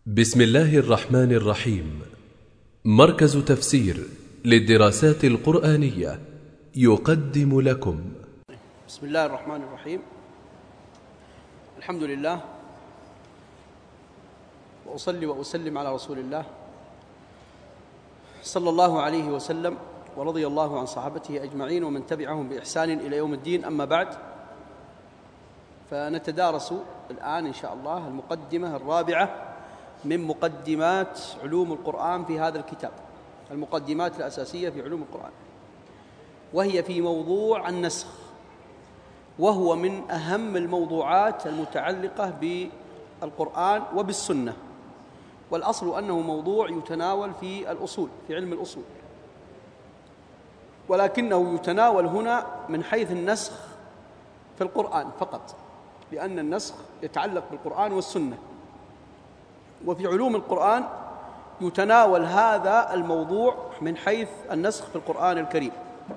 بسم الله الرحمن الرحيم. مركز تفسير للدراسات القرآنية يقدم لكم. بسم الله الرحمن الرحيم. الحمد لله، وأصلي وأسلم على رسول الله صلى الله عليه وسلم، ورضي الله عن صحابته أجمعين ومن تبعهم بإحسان إلى يوم الدين. أما بعد، فنتدارس الآن إن شاء الله المقدمة الرابعة من مقدمات علوم القرآن في هذا الكتاب، المقدمات الأساسية في علوم القرآن، وهي في موضوع النسخ، وهو من أهم الموضوعات المتعلقة بالقرآن وبالسنة، والأصل أنه موضوع يتناول في الأصول، في علم الأصول، ولكنه يتناول هنا من حيث النسخ في القرآن فقط، لأن النسخ يتعلق بالقرآن والسنة. وفي علوم القرآن يتناول هذا الموضوع من حيث النسخ في القرآن الكريم.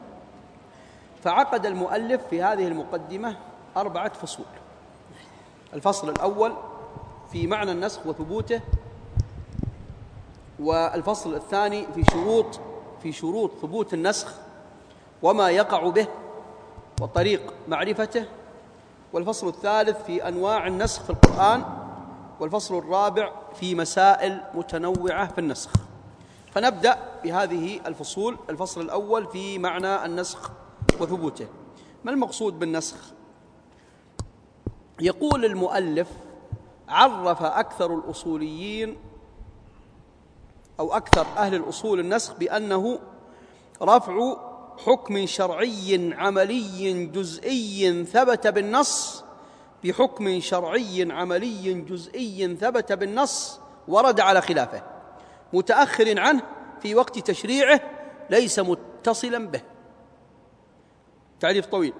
فعقد المؤلف في هذه المقدمة 4 فصول. الفصل الأول في معنى النسخ وثبوته، والفصل الثاني في شروط ثبوت النسخ وما يقع به وطريق معرفته، والفصل الثالث في أنواع النسخ في القرآن، والفصل الرابع في مسائل متنوعة في النسخ. فنبدأ بهذه الفصول. الفصل الأول في معنى النسخ وثبوته. ما المقصود بالنسخ؟ يقول المؤلف: عرف أكثر الأصوليين أو أكثر أهل الأصول النسخ بأنه رفع حكم شرعي عملي جزئي ثبت بالنص بحكم شرعي عملي جزئي ثبت بالنص ورد على خلافه، متأخر عنه في وقت تشريعه، ليس متصلا به. تعريف طويل.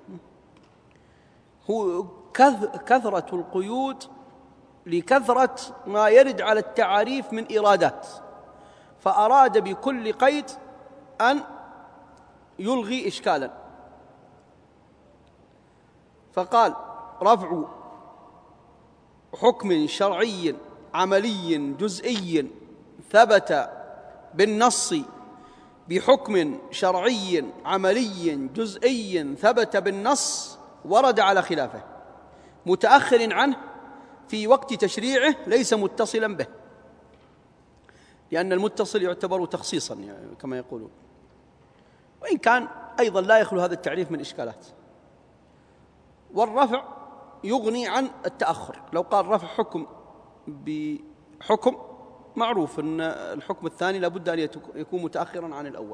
هو كثرة القيود لكثرة ما يرد على التعاريف من إرادات، فأراد بكل قيد أن يلغي إشكالا، فقال: رفع حكم شرعي عملي جزئي ثبت بالنص بحكم شرعي عملي جزئي ثبت بالنص ورد على خلافه، متأخر عنه في وقت تشريعه، ليس متصلا به، لأن المتصل يعتبر تخصيصا يعني كما يقولون، وإن كان أيضا لا يخلو هذا التعريف من إشكالات. والرفع يغني عن التأخر. لو قال رفع حكم بحكم، معروف أن الحكم الثاني لابد أن يكون متأخرا عن الأول.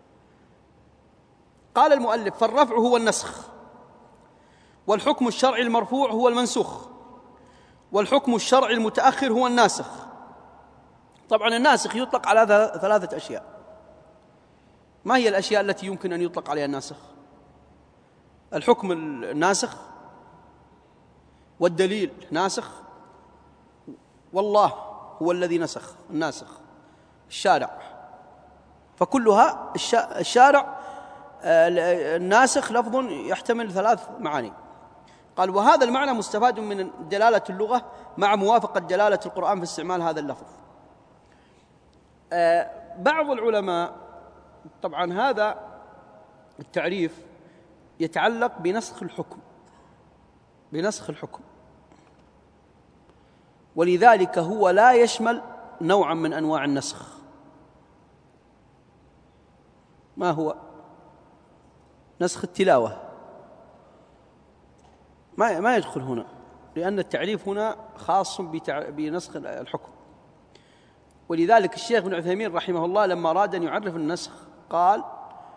قال المؤلف: فالرفع هو النسخ، والحكم الشرعي المرفوع هو المنسوخ، والحكم الشرعي المتأخر هو الناسخ. طبعا الناسخ يطلق على 3 أشياء. ما هي الأشياء التي يمكن أن يطلق عليها الناسخ؟ الحكم الناسخ، والدليل ناسخ، والله هو الذي نسخ، الناسخ الشارع. فكلها الشارع الناسخ لفظ يحتمل 3 معاني. قال: وهذا المعنى مستفاد من دلالة اللغة مع موافقة دلالة القرآن في استعمال هذا اللفظ. بعض العلماء، طبعا هذا التعريف يتعلق بنسخ الحكم، ولذلك هو لا يشمل نوعا من أنواع النسخ. ما هو؟ نسخ التلاوة ما يدخل هنا، لأن التعريف هنا خاص بنسخ الحكم. ولذلك الشيخ ابن عثيمين رحمه الله لما أراد أن يعرف النسخ قال: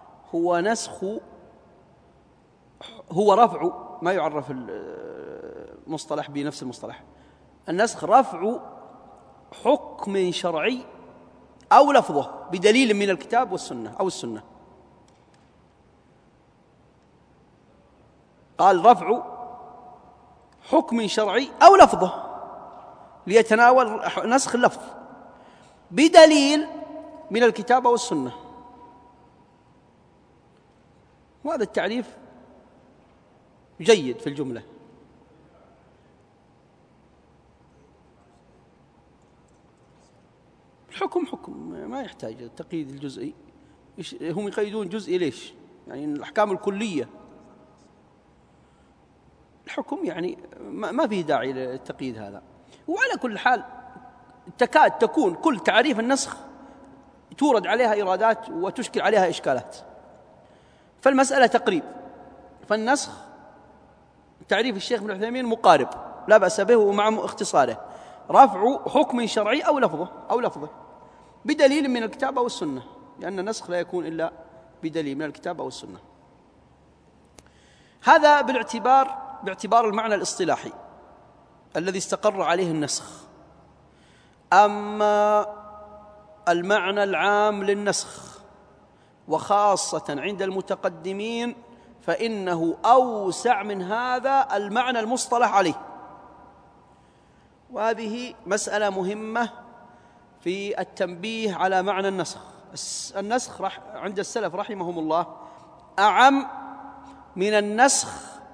هو رفع، ما يعرف المصطلح بنفس المصطلح. النسخ رفع حكم شرعي أو لفظه بدليل من الكتاب والسنة أو السنة. قال: رفع حكم شرعي أو لفظه، ليتناول نسخ اللفظ بدليل من الكتاب والسنة. وهذا التعريف جيد في الجملة. الحكم حكم ما يحتاج التقييد الجزئي. هم يقيدون جزئي ليش؟ يعني الأحكام الكلية الحكم يعني ما فيه داعي للتقييد هذا. وعلى كل حال تكاد تكون كل تعريف النسخ تورد عليها إيرادات وتشكل عليها إشكالات، فالمسألة تقريب. فالنسخ تعريف الشيخ ابن عثيمين مقارب لا بأس به ومع اختصاره: رفع حكم شرعي أو لفظه بدليل من الكتاب أو السنة، لأن النسخ لا يكون إلا بدليل من الكتاب أو السنة. هذا باعتبار المعنى الاصطلاحي الذي استقر عليه النسخ. أما المعنى العام للنسخ وخاصة عند المتقدمين فإنه أوسع من هذا المعنى المصطلح عليه، وهذه مسألة مهمة في التنبيه على معنى النسخ. النسخ عند السلف رحمهم الله أعم من النسخ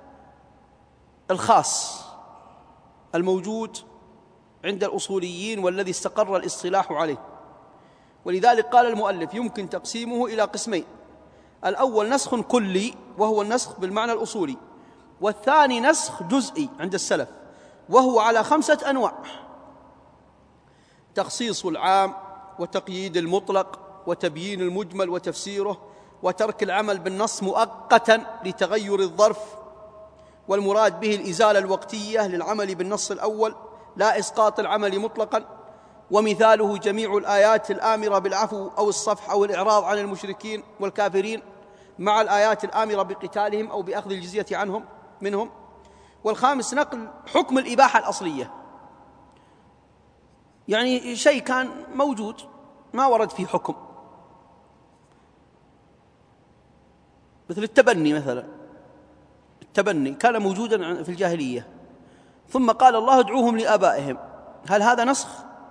الخاص الموجود عند الأصوليين والذي استقر الاصطلاح عليه. ولذلك قال المؤلف: يمكن تقسيمه إلى قسمين: الأول نسخ كلي وهو النسخ بالمعنى الأصولي، والثاني نسخ جزئي عند السلف وهو على 5 أنواع: تخصيص العام، وتقييد المطلق، وتبيين المجمل وتفسيره، وترك العمل بالنص مؤقتا لتغير الظرف، والمراد به الإزالة الوقتية للعمل بالنص الأول لا إسقاط العمل مطلقا. ومثاله جميع الآيات الآمرة بالعفو أو الصفح أو الإعراض عن المشركين والكافرين مع الآيات الآمرة بقتالهم أو بأخذ الجزية منهم. والخامس نقل حكم الإباحة الأصلية، يعني شيء كان موجود ما ورد فيه حكم، مثل التبني مثلا. التبني كان موجودا في الجاهلية، ثم قال الله: ادعوهم لآبائهم. هل هذا نسخ؟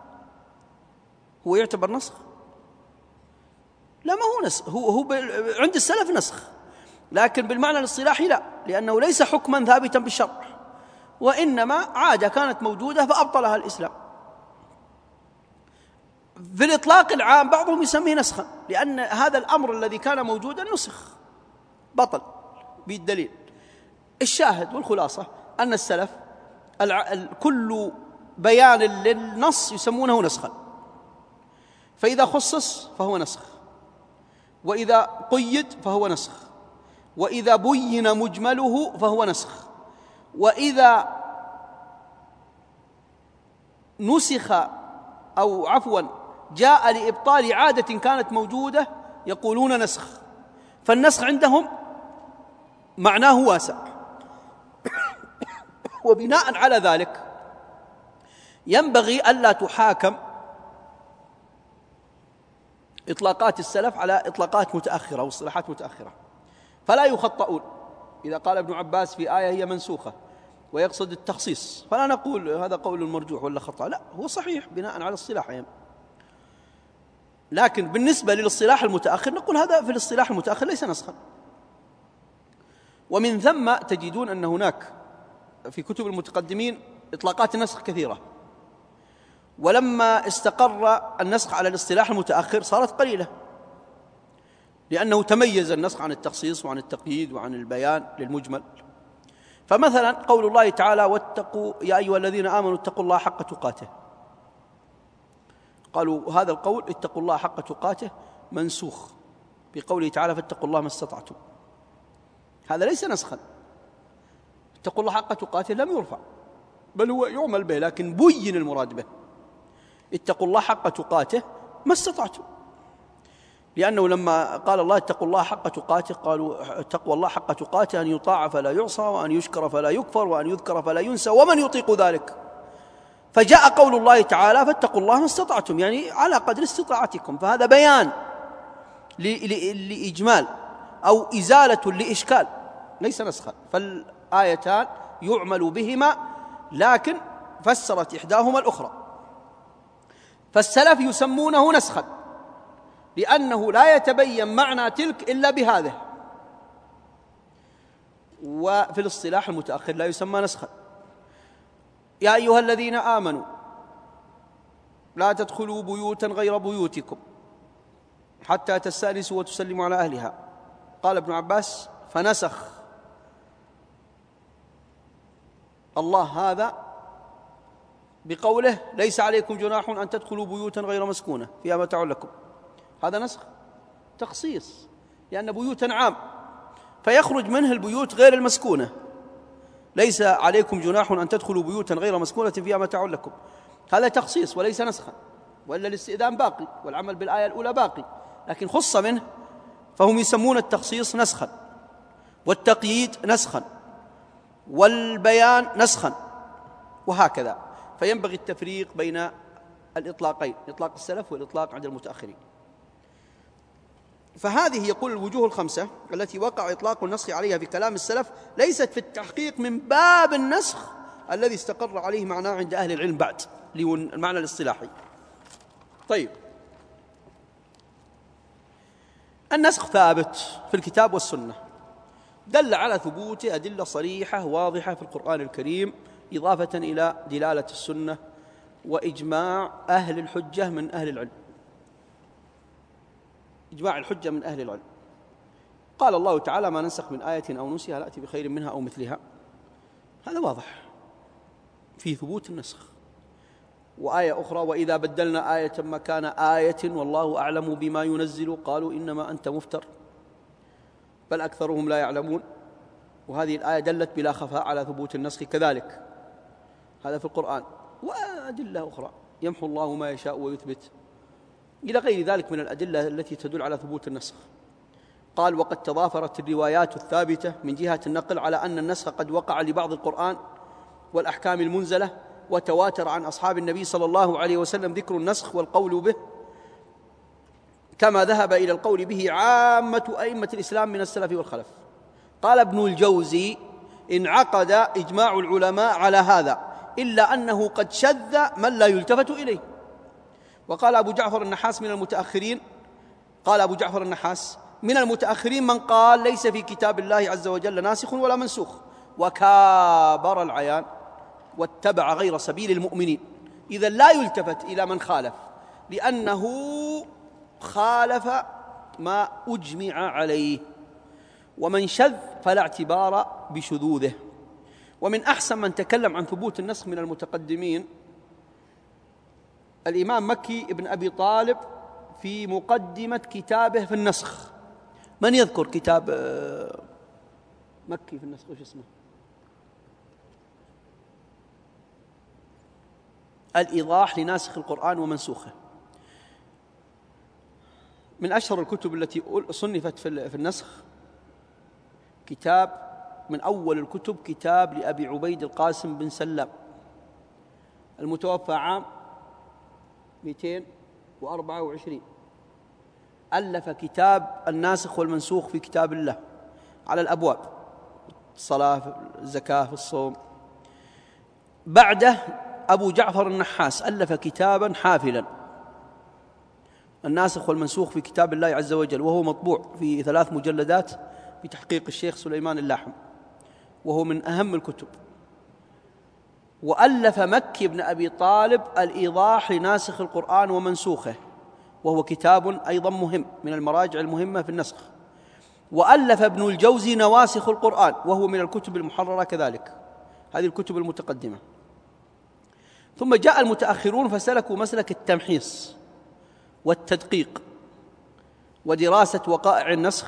هو يعتبر نسخ؟ لا، ما هو نسخ. هو عند السلف نسخ، لكن بالمعنى الاصطلاحي لا، لأنه ليس حكما ثابتا بالشرع، وإنما عادة كانت موجودة فأبطلها الإسلام. في الإطلاق العام بعضهم يسميه نسخا، لأن هذا الأمر الذي كان موجودا نسخ، بطل بالدليل. الشاهد والخلاصة أن السلف كل بيان للنص يسمونه نسخا، فإذا خصص فهو نسخ، وإذا قيد فهو نسخ، وإذا بين مجمله فهو نسخ، وإذا نسخ أو عفوا جاء لإبطال عادة كانت موجودة يقولون نسخ. فالنسخ عندهم معناه واسع. وبناء على ذلك ينبغي ألا تحاكم إطلاقات السلف على إطلاقات متأخرة واصطلاحات متأخرة، فلا يخطئون. إذا قال ابن عباس في آية هي منسوخة ويقصد التخصيص، فلا نقول هذا قول مرجوح ولا خطأ، لا، هو صحيح بناء على اصطلاحهم. لكن بالنسبة للاصطلاح المتأخر نقول هذا في الاصطلاح المتأخر ليس نسخا. ومن ثم تجدون أن هناك في كتب المتقدمين إطلاقات النسخ كثيرة، ولما استقر النسخ على الاصطلاح المتأخر صارت قليلة، لأنه تميز النسخ عن التخصيص وعن التقييد وعن البيان للمجمل. فمثلا قول الله تعالى: واتقوا يا أيها الذين آمنوا اتقوا الله حق تقاته، قالوا هذا القول اتقوا الله حق تقاته منسوخ بقوله تعالى: فاتقوا الله ما استطعتم. هذا ليس نسخا، اتقوا الله حق تقاته لم يرفع، بل هو يعمل به، لكن بين المراد به. اتقوا الله حق تقاته ما استطعتم، لأنه لما قال الله اتقوا الله حق تقاته قالوا تقوى الله حق تقاته أن يطاع فلا يعصى، وأن يشكر فلا يكفر، وأن يذكر فلا ينسى، ومن يطيق ذلك. فجاء قول الله تعالى: فاتقوا الله ما استطعتم، يعني على قدر استطاعتكم. فهذا بيان لإجمال أو إزالة لإشكال، ليس نسخا. فالآيتان يعمل بهما، لكن فسرت إحداهما الأخرى. فالسلف يسمونه نسخا لأنه لا يتبين معنى تلك إلا بهذا، وفي الاصطلاح المتأخر لا يسمى نسخا. يا أيها الذين آمنوا اتقوا الله حق تقاته ما استطعتم، يعني على قدر استطاعتكم. فهذا بيان لإجمال أو إزالة لإشكال، ليس نسخا. فالسلف يسمونه نسخا لأنه لا يتبين معنى تلك إلا بهذا، وفي الاصطلاح المتأخر لا يسمى نسخا. يا أيها الذين آمنوا لا تدخلوا بيوتا غير بيوتكم حتى تستأنسوا وتسلموا على أهلها. قال ابن عباس: فنسخ الله هذا بقوله: ليس عليكم جناح أن تدخلوا بيوتا غير مسكونة فيها متاع لكم. هذا نسخ تخصيص، لأن بيوتا عام فيخرج منه البيوت غير المسكونة. ليس عليكم جناح أن تدخلوا بيوتا غير مسكونة فيها متاع لكم، هذا تخصيص وليس نسخا، وإلا الاستئذان باقي والعمل بالآية الأولى باقي، لكن خص منه، فهم يسمون التخصيص نسخا، والتقييد نسخا، والبيان نسخا، وهكذا. فينبغي التفريق بين الإطلاقين، إطلاق السلف والإطلاق عند المتأخرين. فهذه يقول الوجوه الخمسة التي وقع إطلاق النسخ عليها في كلام السلف ليست في التحقيق من باب النسخ الذي استقر عليه معناه عند أهل العلم بعد، المعنى الاصطلاحي. طيب، النسخ ثابت في الكتاب والسنة، دل على ثبوته أدلة صريحة واضحة في القرآن الكريم، إضافة إلى دلالة السنة وإجماع أهل الحجة من أهل العلم، إجماع الحجة من أهل العلم. قال الله تعالى: ما ننسخ من آية أو ننسها نأتي بخير منها أو مثلها. هذا واضح في ثبوت النسخ. وآية أخرى: وإذا بدلنا آية مكان آية والله أعلم بما ينزل قالوا إنما أنت مفتر بل أكثرهم لا يعلمون. وهذه الآية دلت بلا خفاء على ثبوت النسخ كذلك، هذا في القرآن. وأدلة أخرى: يمحو الله ما يشاء ويثبت، إلى غير ذلك من الأدلة التي تدل على ثبوت النسخ. قال: وقد تضافرت الروايات الثابتة من جهة النقل على أن النسخ قد وقع لبعض القرآن والأحكام المنزلة، وتواتر عن أصحاب النبي صلى الله عليه وسلم ذكر النسخ والقول به، كما ذهب إلى القول به عامة أئمة الإسلام من السلف والخلف. قال ابن الجوزي: انعقد إجماع العلماء على هذا، إلا أنه قد شذ من لا يلتفت إليه. وقال أبو جعفر النحاس من المتأخرين، قال أبو جعفر النحاس: من المتأخرين من قال ليس في كتاب الله عز وجل ناسخ ولا منسوخ، وكابر العيان واتبع غير سبيل المؤمنين. إذا لا يلتفت إلى من خالف، لأنه خالف ما أجمع عليه، ومن شذ فلا اعتبار بشذوذه. ومن أحسن من تكلم عن ثبوت النسخ من المتقدمين الإمام مكي ابن أبي طالب في مقدمة كتابه في النسخ. من يذكر كتاب مكي في النسخ وش اسمه؟ الإيضاح لناسخ القرآن ومنسوخه، من أشهر الكتب التي صنفت في النسخ. كتاب من أول الكتب كتاب لأبي عبيد القاسم بن سلام، المتوفى عام 224. ألف كتاب الناسخ والمنسوخ في كتاب الله على الأبواب، الصلاة، الزكاة، الصوم. بعده أبو جعفر النحاس ألف كتابا حافلا، الناسخ والمنسوخ في كتاب الله عز وجل، وهو مطبوع في 3 مجلدات بتحقيق الشيخ سليمان اللاحم، وهو من أهم الكتب. وألف مكي بن أبي طالب الإيضاح لناسخ القرآن ومنسوخه، وهو كتاب أيضا مهم من المراجع المهمة في النسخ. وألف ابن الجوزي نواسخ القرآن، وهو من الكتب المحررة كذلك، هذه الكتب المتقدمة. ثم جاء المتأخرون فسلكوا مسلك التمحيص والتدقيق ودراسة وقائع النسخ،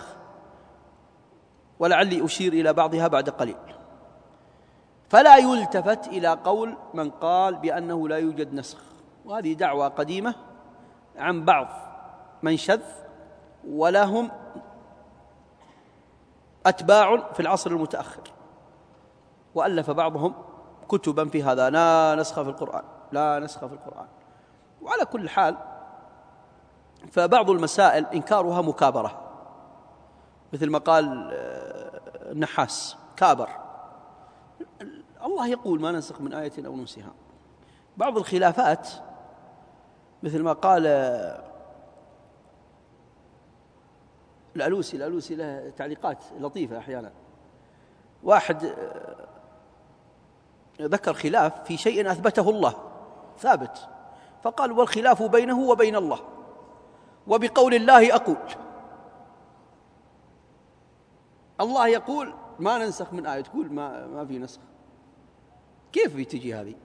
ولعلي أشير إلى بعضها بعد قليل. فلا يلتفت إلى قول من قال بأنه لا يوجد نسخ، وهذه دعوة قديمة عن بعض من شذ ولهم أتباع في العصر المتأخر، وألف بعضهم كتبا في هذا: لا نسخ في القرآن، لا نسخ في القرآن. وعلى كل حال فبعض المسائل إنكارها مكابرة، مثل ما قال النحاس: كابر. الله يقول: ما ننسخ من آية أو ننسها. بعض الخلافات مثل ما قال الألوسي له تعليقات لطيفة أحيانا. واحد ذكر خلاف في شيء أثبته الله ثابت، فقال والخلاف بينه وبين الله، وبقول الله أقول. الله يقول ما ننسخ من آية، تقول ما في نسخ. كيف بتجي هذه؟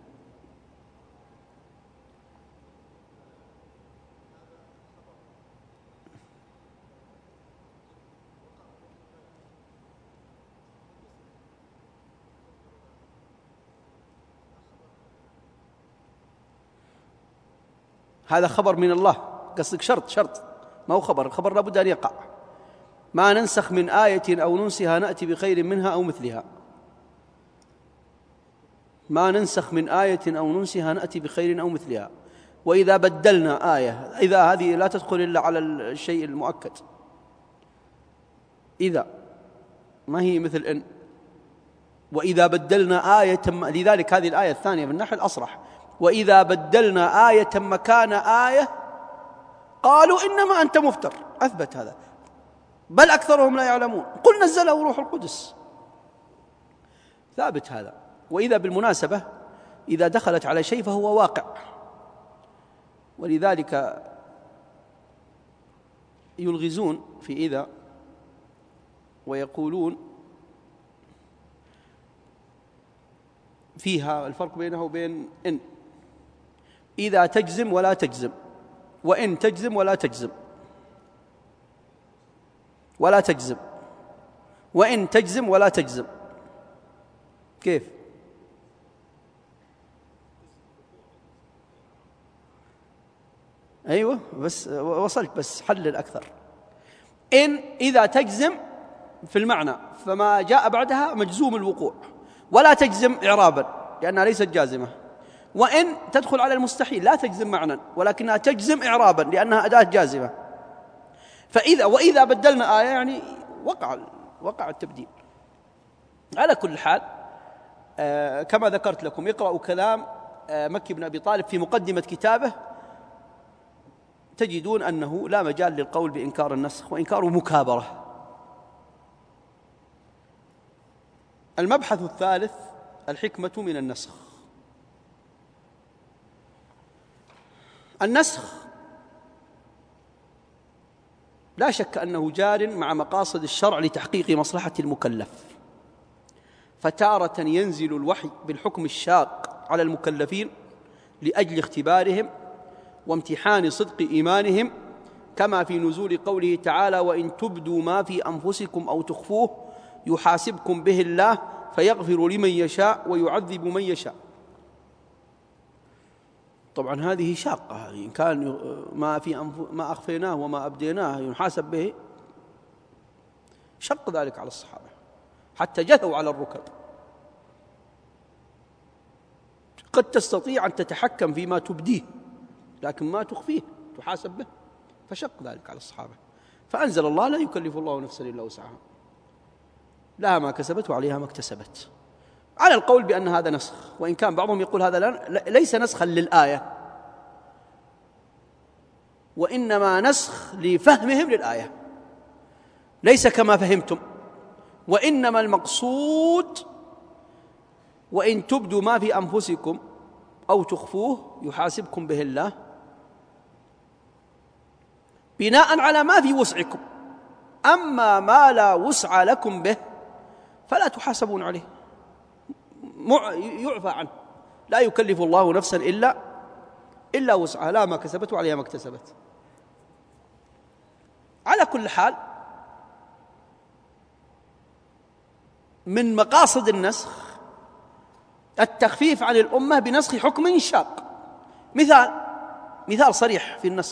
هذا خبر من الله، قصدك شرط ما هو خبر، الخبر لابد أن يقع. ما ننسخ من آية أو ننسها نأتي بخير منها أو مثلها. ما ننسخ من آية أو ننسها نأتي بخير أو مثلها. وإذا بدلنا آية، إذا هذه لا تدخل إلا على الشيء المؤكد، إذا ما هي مثل إن. وإذا بدلنا آية، لذلك هذه الآية الثانية من النحل أصرح: وإذا بدلنا آية مكان آية قالوا إنما أنت مفتر. أثبت هذا، بل أكثرهم لا يعلمون. قل نزله روح القدس، ثابت هذا. وإذا بالمناسبة إذا دخلت على شيء فهو واقع، ولذلك يلغزون في إذا ويقولون فيها الفرق بينه وبين إن: إذا تجزم ولا تجزم، وإن تجزم ولا تجزم، ولا تجزم، وإن تجزم ولا تجزم. كيف؟ أيوة، بس وصلت، بس حلل أكثر. إن إذا تجزم في المعنى فما جاء بعدها مجزوم الوقوع، ولا تجزم إعرابا لأنها ليست جازمة. وإن تدخل على المستحيل، لا تجزم معنى ولكنها تجزم إعرابا لأنها أداة جازمة. وإذا بدلنا آية يعني وقع التبديل. على كل حال، كما ذكرت لكم، اقرأوا كلام مكي بن أبي طالب في مقدمة كتابه، تجدون أنه لا مجال للقول بإنكار النسخ، وإنكاره مكابرة. المبحث الثالث: الحكمة من النسخ. النسخ لا شك أنه جار مع مقاصد الشرع لتحقيق مصلحة المكلف، فتارة ينزل الوحي بالحكم الشاق على المكلفين لأجل اختبارهم وامتحان صدق إيمانهم، كما في نزول قوله تعالى: وإن تبدوا ما في أنفسكم أو تخفوه يحاسبكم به الله فيغفر لمن يشاء ويعذب من يشاء. طبعا هذه شاقة، إن كان ما أخفيناه وما أبديناه يحاسب به، شق ذلك على الصحابة حتى جثوا على الركب. قد تستطيع أن تتحكم فيما تبديه، لكن ما تخفيه تحاسب به، فشق ذلك على الصحابة. فأنزل الله: لا يكلف الله نفسا إلا وسعها، لها ما كسبت وعليها ما اكتسبت، على القول بأن هذا نسخ. وإن كان بعضهم يقول هذا ليس نسخا للآية، وإنما نسخ لفهمهم للآية، ليس كما فهمتم. وإنما المقصود: وإن تبدوا ما في أنفسكم أو تخفوه يحاسبكم به الله، بناء على ما في وسعكم. أما ما لا وسع لكم به فلا تحاسبون عليه، يعفى عنه. لا يكلف الله نفسا إلا وسعها، لا ما كسبت وعليها ما اكتسبت. على كل حال، من مقاصد النسخ التخفيف عن الأمة بنسخ حكم شاق. مثال صريح في النسخ: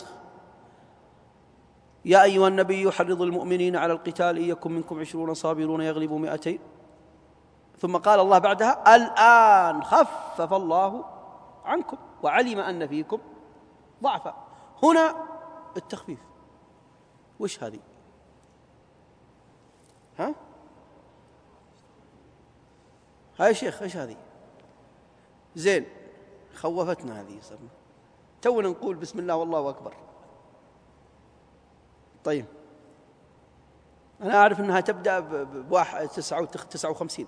يا أيها النبي حرض المؤمنين على القتال إن يكن منكم 20 صابرون يغلبوا 200. ثم قال الله بعدها: الآن خفف الله عنكم وعلم أن فيكم ضعفا. هنا التخفيف. وش هذه؟ يا شيخ ايش هذه؟ زين، خوفتنا هذه، صرنا تونا نقول بسم الله والله أكبر. طيب، أنا أعرف أنها تبدأ ب59،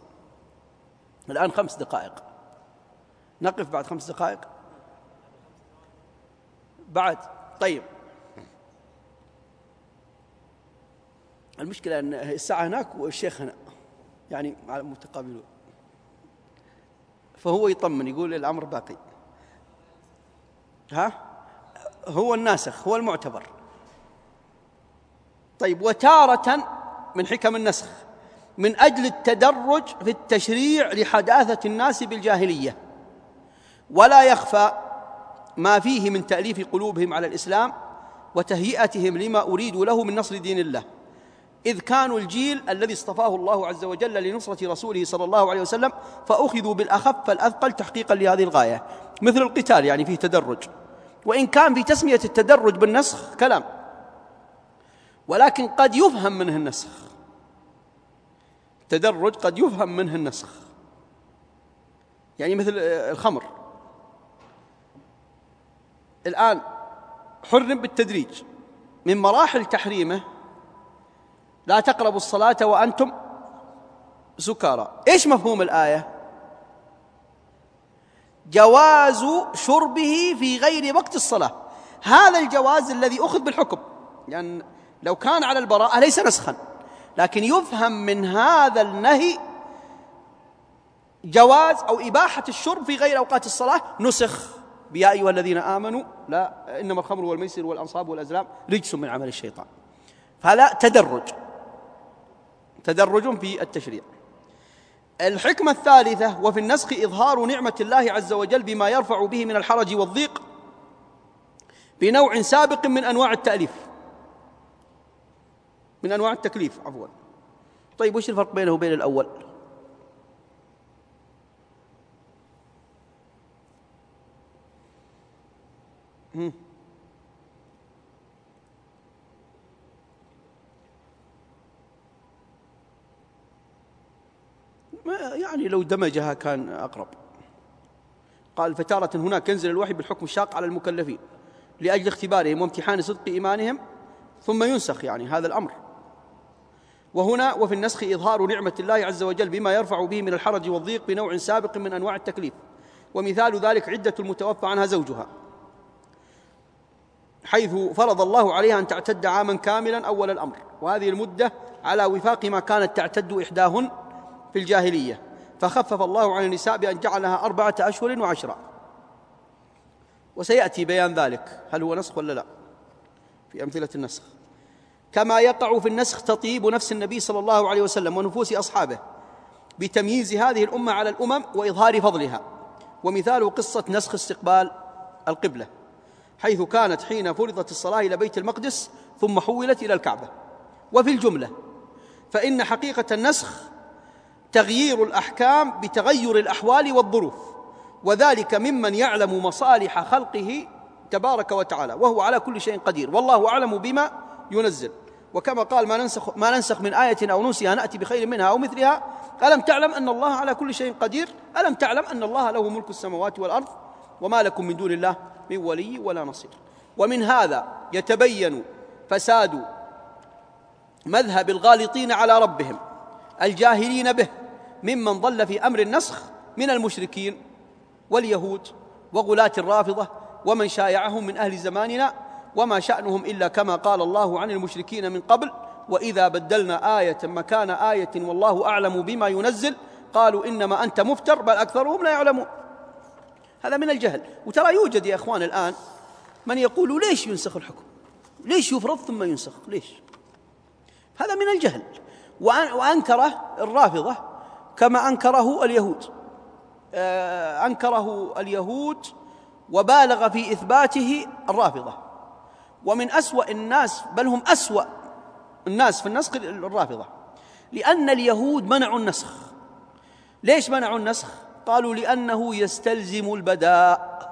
الآن 5 دقائق، نقف بعد 5 دقائق. بعد. طيب، المشكلة أن الساعة هناك والشيخ هنا، يعني متقابلون، فهو يطمن يقول الأمر باقي. هو الناسخ، هو المعتبر. طيب، وتارة من حكم النسخ من أجل التدرج في التشريع لحداثة الناس بالجاهلية، ولا يخفى ما فيه من تأليف قلوبهم على الإسلام وتهيئتهم لما أريد له من نصر دين الله، إذ كانوا الجيل الذي اصطفاه الله عز وجل لنصرة رسوله صلى الله عليه وسلم، فأخذوا بالأخف فالأثقل تحقيقا لهذه الغاية، مثل القتال يعني فيه تدرج، وإن كان في تسمية التدرج بالنسخ كلام، ولكن قد يفهم منه النسخ. تدرج قد يفهم منه النسخ، يعني مثل الخمر الآن حرم بالتدريج، من مراحل تحريمه لا تقربوا الصلاة وأنتم سكارى. إيش مفهوم الآية؟ جواز شربه في غير وقت الصلاة، هذا الجواز الذي أخذ بالحكم، يعني لو كان على البراءة ليس نسخا، لكن يفهم من هذا النهي جواز أو إباحة الشرب في غير أوقات الصلاة، نسخ بيا أيها الذين آمنوا لا إنما الخمر والميسر والأنصاب والأزلام رجس من عمل الشيطان. فلا تدرج في التشريع. الحكمة الثالثة وفي النسخ إظهار نعمة الله عز وجل بما يرفع به من الحرج والضيق بنوع سابق من أنواع التأليف، من أنواع التكليف عفوا. طيب، وش الفرق بينه وبين الأول؟ يعني لو دمجها كان أقرب. قال فتارة هناك ينزل الوحي بالحكم الشاق على المكلفين لأجل اختبارهم وامتحان صدق إيمانهم ثم ينسخ يعني هذا الأمر. وهنا وفي النسخ إظهار نعمة الله عز وجل بما يرفع به من الحرج والضيق بنوع سابق من أنواع التكليف، ومثال ذلك عدة المتوفى عنها زوجها، حيث فرض الله عليها أن تعتد عاما كاملا أول الأمر، وهذه المدة على وفاق ما كانت تعتد إحداهن في الجاهلية، فخفف الله عن النساء بأن جعلها 4 أشهر و10، وسيأتي بيان ذلك هل هو نسخ ولا لا في أمثلة النسخ. كما يقع في النسخ تطيب نفس النبي صلى الله عليه وسلم ونفوس أصحابه بتمييز هذه الأمة على الأمم وإظهار فضلها، ومثال قصة نسخ استقبال القبلة، حيث كانت حين فرضت الصلاة إلى بيت المقدس ثم حولت إلى الكعبة. وفي الجملة فإن حقيقة النسخ تغيير الأحكام بتغير الأحوال والظروف، وذلك ممن يعلم مصالح خلقه تبارك وتعالى، وهو على كل شيء قدير، والله أعلم بما ينزل. وكما قال ما ننسخ من آية أو ننسها نأتي بخير منها أو مثلها، ألم تعلم أن الله على كل شيء قدير، ألم تعلم أن الله له ملك السماوات والأرض وما لكم من دون الله من ولي ولا نصير. ومن هذا يتبين فساد مذهب الغالطين على ربهم الجاهلين به ممن ضل في أمر النسخ من المشركين واليهود وغلاة الرافضة ومن شايعهم من أهل زماننا، وما شأنهم إلا كما قال الله عن المشركين من قبل: وإذا بدلنا آية مكان آية والله أعلم بما ينزل قالوا إنما أنت مفتر بل أكثرهم لا يعلمون. هذا من الجهل. وترى يوجد يا إخوان الآن من يقول ليش ينسخ الحكم، ليش يفرض ثم ينسخ، ليش؟ هذا من الجهل، وأنكره الرافضة كما أنكره اليهود، أنكره اليهود وبالغ في إثباته الرافضة. ومن أسوأ الناس بل هم أسوأ الناس في النسخ الرافضة، لأن اليهود منعوا النسخ. ليش منعوا النسخ؟ قالوا لأنه يستلزم البداء.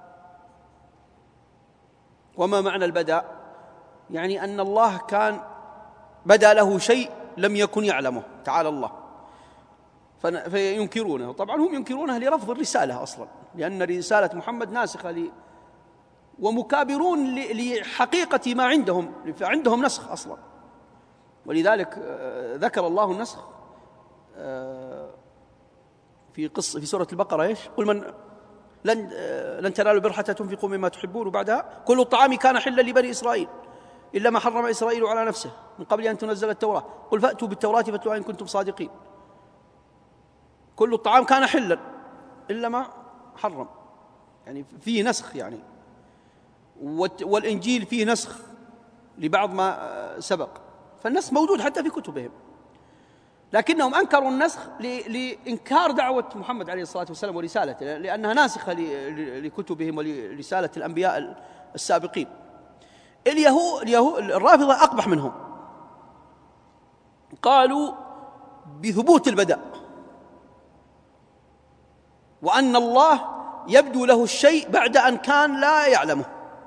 وما معنى البداء؟ يعني أن الله كان بدا له شيء لم يكن يعلمه تعالى الله، فينكرونه. طبعا هم ينكرونه لرفض الرسالة أصلا، لأن رسالة محمد ناسخة ومكابرون لحقيقة ما عندهم، فعندهم نسخ أصلا. ولذلك ذكر الله النسخ في سورة البقرة: إيش؟ قل من لن تنالوا البر حتى تنفقوا مما تحبون، وبعدها كل الطعام كان حلا لبني إسرائيل إلا ما حرم إسرائيل على نفسه من قبل أن تنزل التوراة، قل فأتوا بالتوراة فاتلوها إن كنتم صادقين. كل الطعام كان حلا إلا ما حرم، يعني فيه نسخ يعني، والإنجيل فيه نسخ لبعض ما سبق، فالنسخ موجود حتى في كتبهم، لكنهم أنكروا النسخ لإنكار دعوة محمد عليه الصلاة والسلام ورسالته، لأنها ناسخة لكتبهم ولرسالة الأنبياء السابقين. الرافضة أقبح منهم، قالوا بثبوت البدء، وأن الله يبدو له الشيء بعد أن كان لا يعلمه،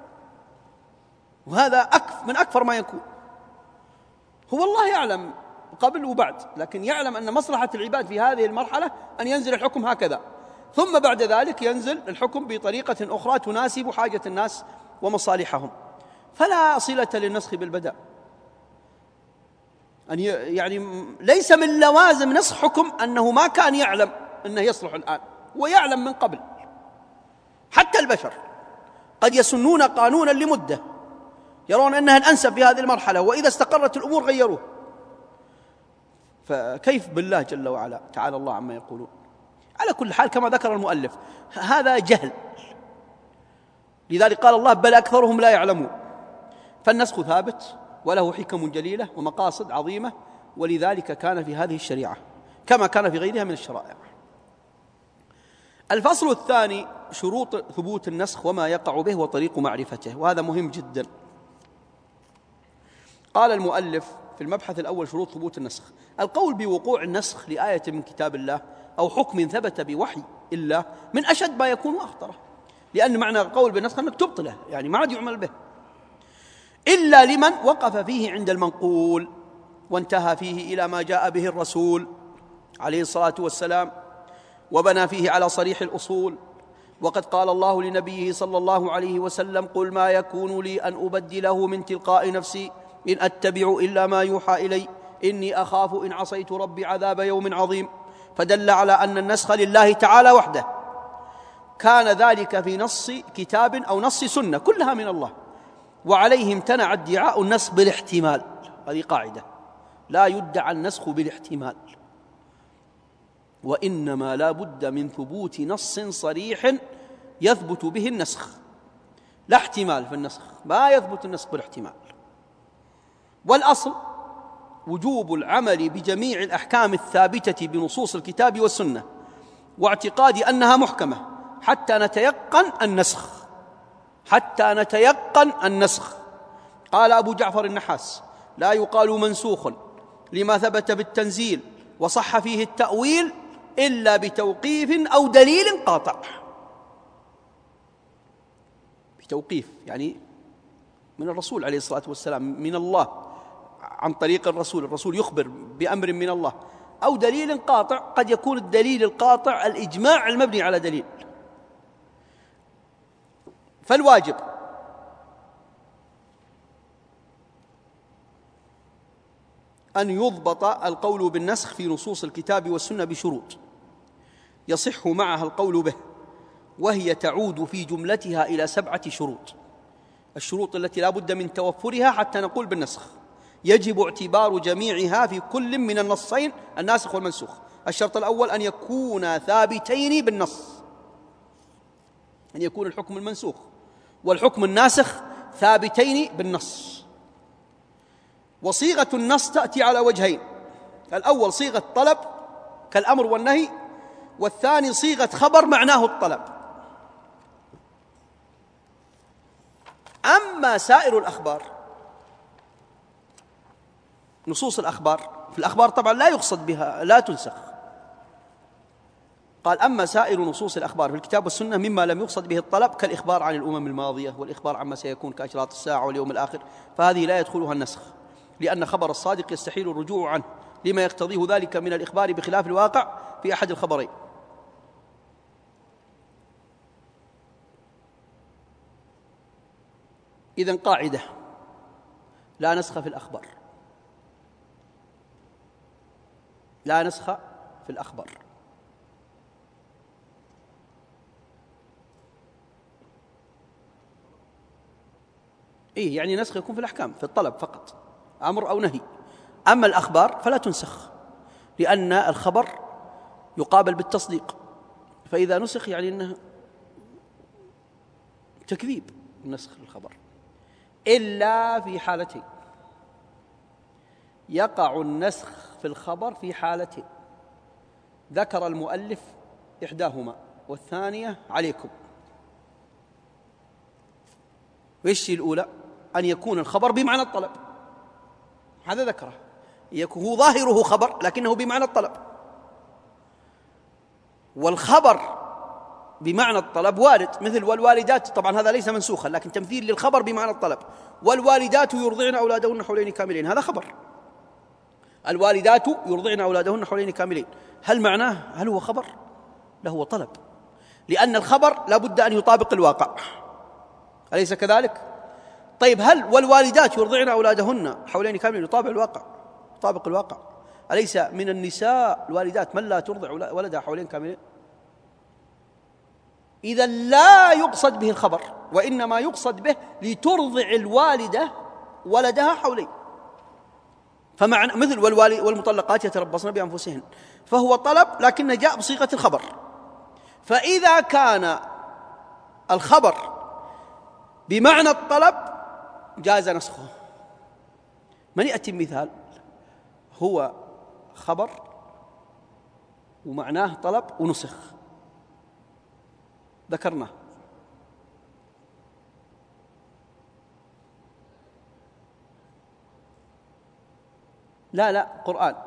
وهذا من أكثر ما يكون. هو الله يعلم قبل وبعد، لكن يعلم أن مصلحة العباد في هذه المرحلة أن ينزل الحكم هكذا، ثم بعد ذلك ينزل الحكم بطريقة أخرى تناسب حاجة الناس ومصالحهم، فلا صلة للنسخ بالبدء. يعني ليس من لوازم نسخ حكم أنه ما كان يعلم أنه يصلح الآن، ويعلم من قبل. حتى البشر قد يسنون قانونا لمدة يرون أنها الأنسب في هذه المرحلة، وإذا استقرت الأمور غيروه، فكيف بالله جل وعلا؟ تعالى الله عما يقولون. على كل حال كما ذكر المؤلف هذا جهل، لذلك قال الله بل أكثرهم لا يعلمون. فالنسخ ثابت وله حكم جليلة ومقاصد عظيمة، ولذلك كان في هذه الشريعة كما كان في غيرها من الشرائع. الفصل الثاني شروط ثبوت النسخ وما يقع به وطريق معرفته، وهذا مهم جدا. قال المؤلف في المبحث الأول شروط ثبوت النسخ: القول بوقوع النسخ لآية من كتاب الله أو حكم ثبت بوحي الله من أشد ما يكون وأخطره، لأن معنى القول بالنسخ أنك تبطله، يعني ما عاد يعمل به، إلا لمن وقف فيه عند المنقول وانتهى فيه إلى ما جاء به الرسول عليه الصلاة والسلام، وبنى فيه على صريح الأصول. وقد قال الله لنبيه صلى الله عليه وسلم: قل ما يكون لي أن أبدله من تلقاء نفسي إن أتبع إلا ما يوحى إلي إني أخاف إن عصيت ربي عذاب يوم عظيم. فدل على أن النسخ لله تعالى وحده، كان ذلك في نص كتاب أو نص سنة، كلها من الله، وعليه امتنع ادعاء النسخ بالاحتمال. هذه قاعدة، لا يدعى النسخ بالاحتمال، وإنما لا بد من ثبوت نص صريح يثبت به النسخ، لا احتمال في النسخ، ما يثبت النسخ بالاحتمال. والأصل وجوب العمل بجميع الأحكام الثابتة بنصوص الكتاب والسنة، واعتقاد أنها محكمة حتى نتيقن النسخ. قال أبو جعفر النحاس: لا يقال منسوخ لما ثبت بالتنزيل وصح فيه التأويل إلا بتوقيف أو دليل قاطع. بتوقيف يعني من الرسول عليه الصلاة والسلام، من الله عن طريق الرسول يخبر بأمر من الله، أو دليل قاطع. قد يكون الدليل القاطع الإجماع المبني على دليل. فالواجب أن يضبط القول بالنسخ في نصوص الكتاب والسنة بشروط يصح معها القول به، وهي تعود في جملتها إلى 7 شروط. الشروط التي لا بد من توفرها حتى نقول بالنسخ، يجب اعتبار جميعها في كل من النصين الناسخ والمنسوخ. الشرط الأول أن يكون ثابتين بالنص، أن يكون الحكم المنسوخ والحكم الناسخ ثابتين بالنص. وصيغة النص تأتي على وجهين: الأول صيغة طلب كالأمر والنهي، والثاني صيغة خبر معناه الطلب. أما سائر الأخبار، نصوص الأخبار، في الأخبار طبعا لا يقصد بها، لا تنسخ. قال: أما سائر نصوص الأخبار في الكتاب والسنة مما لم يقصد به الطلب كالإخبار عن الأمم الماضية والإخبار عما سيكون كأشراط الساعة واليوم الآخر، فهذه لا يدخلها النسخ، لأن خبر الصادق يستحيل الرجوع عنه لما يقتضيه ذلك من الإخبار بخلاف الواقع في أحد الخبرين. إذن قاعدة: لا نسخ في الأخبار، لا نسخ في الأخبار. إيه يعني نسخ يكون في الأحكام في الطلب فقط، أمر أو نهي. أما الأخبار فلا تنسخ، لأن الخبر يقابل بالتصديق، فإذا نسخ يعني أنه تكذيب نسخ الخبر. إلا في حالتين، يقع النسخ في الخبر في حالتين ذكر المؤلف إحداهما والثانية عليكم. وإيش الأولى؟ أن يكون الخبر بمعنى الطلب، هذا ذكره، يكون ظاهره خبر لكنه بمعنى الطلب. والخبر بمعنى الطلب وارد، مثل والوالدات، طبعا هذا ليس منسوخا لكن تمثيل للخبر بمعنى الطلب. والوالدات يرضعن أولادهن حولين كاملين، هذا خبر. الوالدات يرضعن أولادهن حولين كاملين، هل معناه هل هو خبر؟ لا، هو طلب، لأن الخبر لا بد أن يطابق الواقع، أليس كذلك؟ طيب هل والوالدات يرضعن أولادهن حولين كاملين يطابق الواقع؟ يطابق الواقع. أليس من النساء الوالدات من لا ترضع ولدها حولين كاملين؟ إذا لا يقصد به الخبر، وإنما يقصد به لترضع الوالدة ولدها حولين. فمعنى مثل والمطلقات يتربصن بأنفسهن، فهو طلب لكنه جاء بصيغة الخبر. فإذا كان الخبر بمعنى الطلب جاز نسخه. من يأتي مثال هو خبر ومعناه طلب ونسخ، ذكرناه. لا قرآن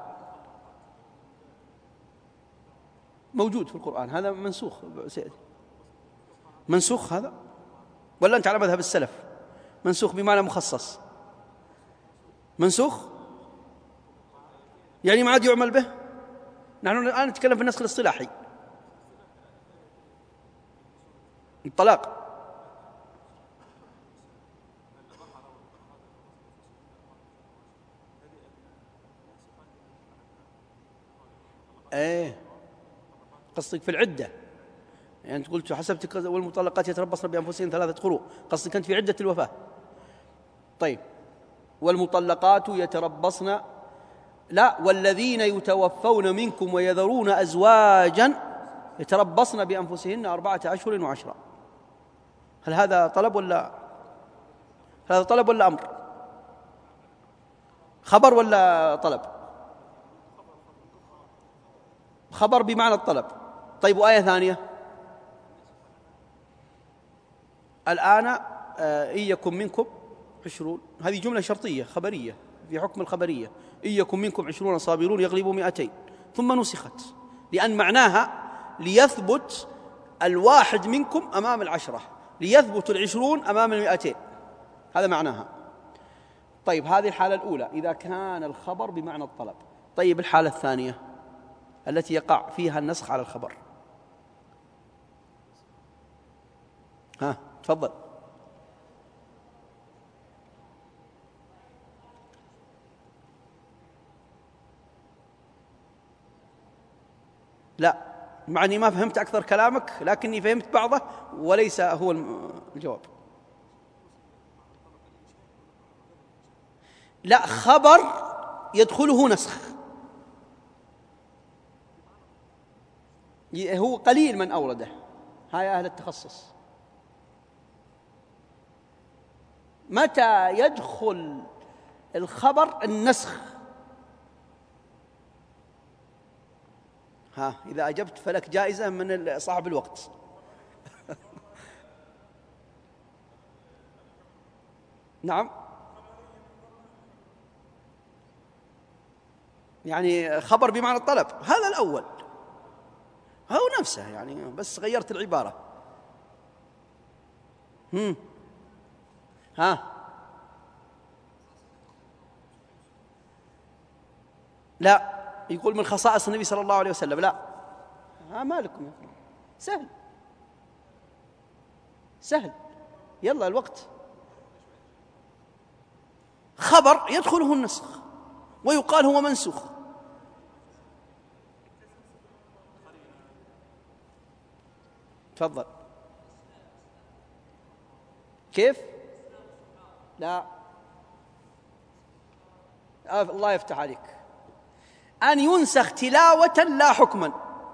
موجود في القرآن، هذا منسوخ هذا، ولا أنت على مذهب السلف منسوخ بمعنى مخصص؟ منسوخ يعني ما عاد يعمل به. نحن الآن نتكلم في النسخ الاصطلاحي، الطلاق. قصدك في العدة، يعني أنت قلت حسبتك والمطلقات يتربصن بأنفسهن 3 قروء، قصدك أنت في عدة الوفاة. طيب والمطلقات يتربصن، لا، والذين يتوفون منكم ويذرون أزواجا يتربصن بأنفسهن 4 أشهر و10. هل هذا طلب ولا أمر؟ خبر ولا طلب؟ خبر بمعنى الطلب. طيب وآية ثانية الآن إن يكن منكم 20، هذه جملة شرطية خبرية في حكم الخبرية، إن يكن منكم 20 صابرون يغلبوا 200، ثم نسخت لأن معناها ليثبت 1 منكم أمام 10، ليثبت 20 أمام 200، هذا معناها. طيب هذه الحالة الأولى إذا كان الخبر بمعنى الطلب. طيب الحالة الثانية التي يقع فيها النسخ على الخبر، تفضل. لا، مع أني ما فهمت أكثر كلامك لكني فهمت بعضه وليس هو الجواب. لا، خبر يدخله نسخ، هو قليل من أورده، هاي أهل التخصص. متى يدخل الخبر النسخ؟ إذا أجبت فلك جائزة من صاحب الوقت. نعم، يعني خبر بمعنى الطلب، هذا الأول هو نفسه، يعني بس غيرت العبارة. لا، يقول من خصائص النبي صلى الله عليه وسلم، لا. ما لكم، سهل يلا الوقت. خبر يدخله النسخ ويقال هو منسوخ. تفضل. كيف؟ لا، الله يفتح عليك، أن ينسخ تلاوة لا حكما.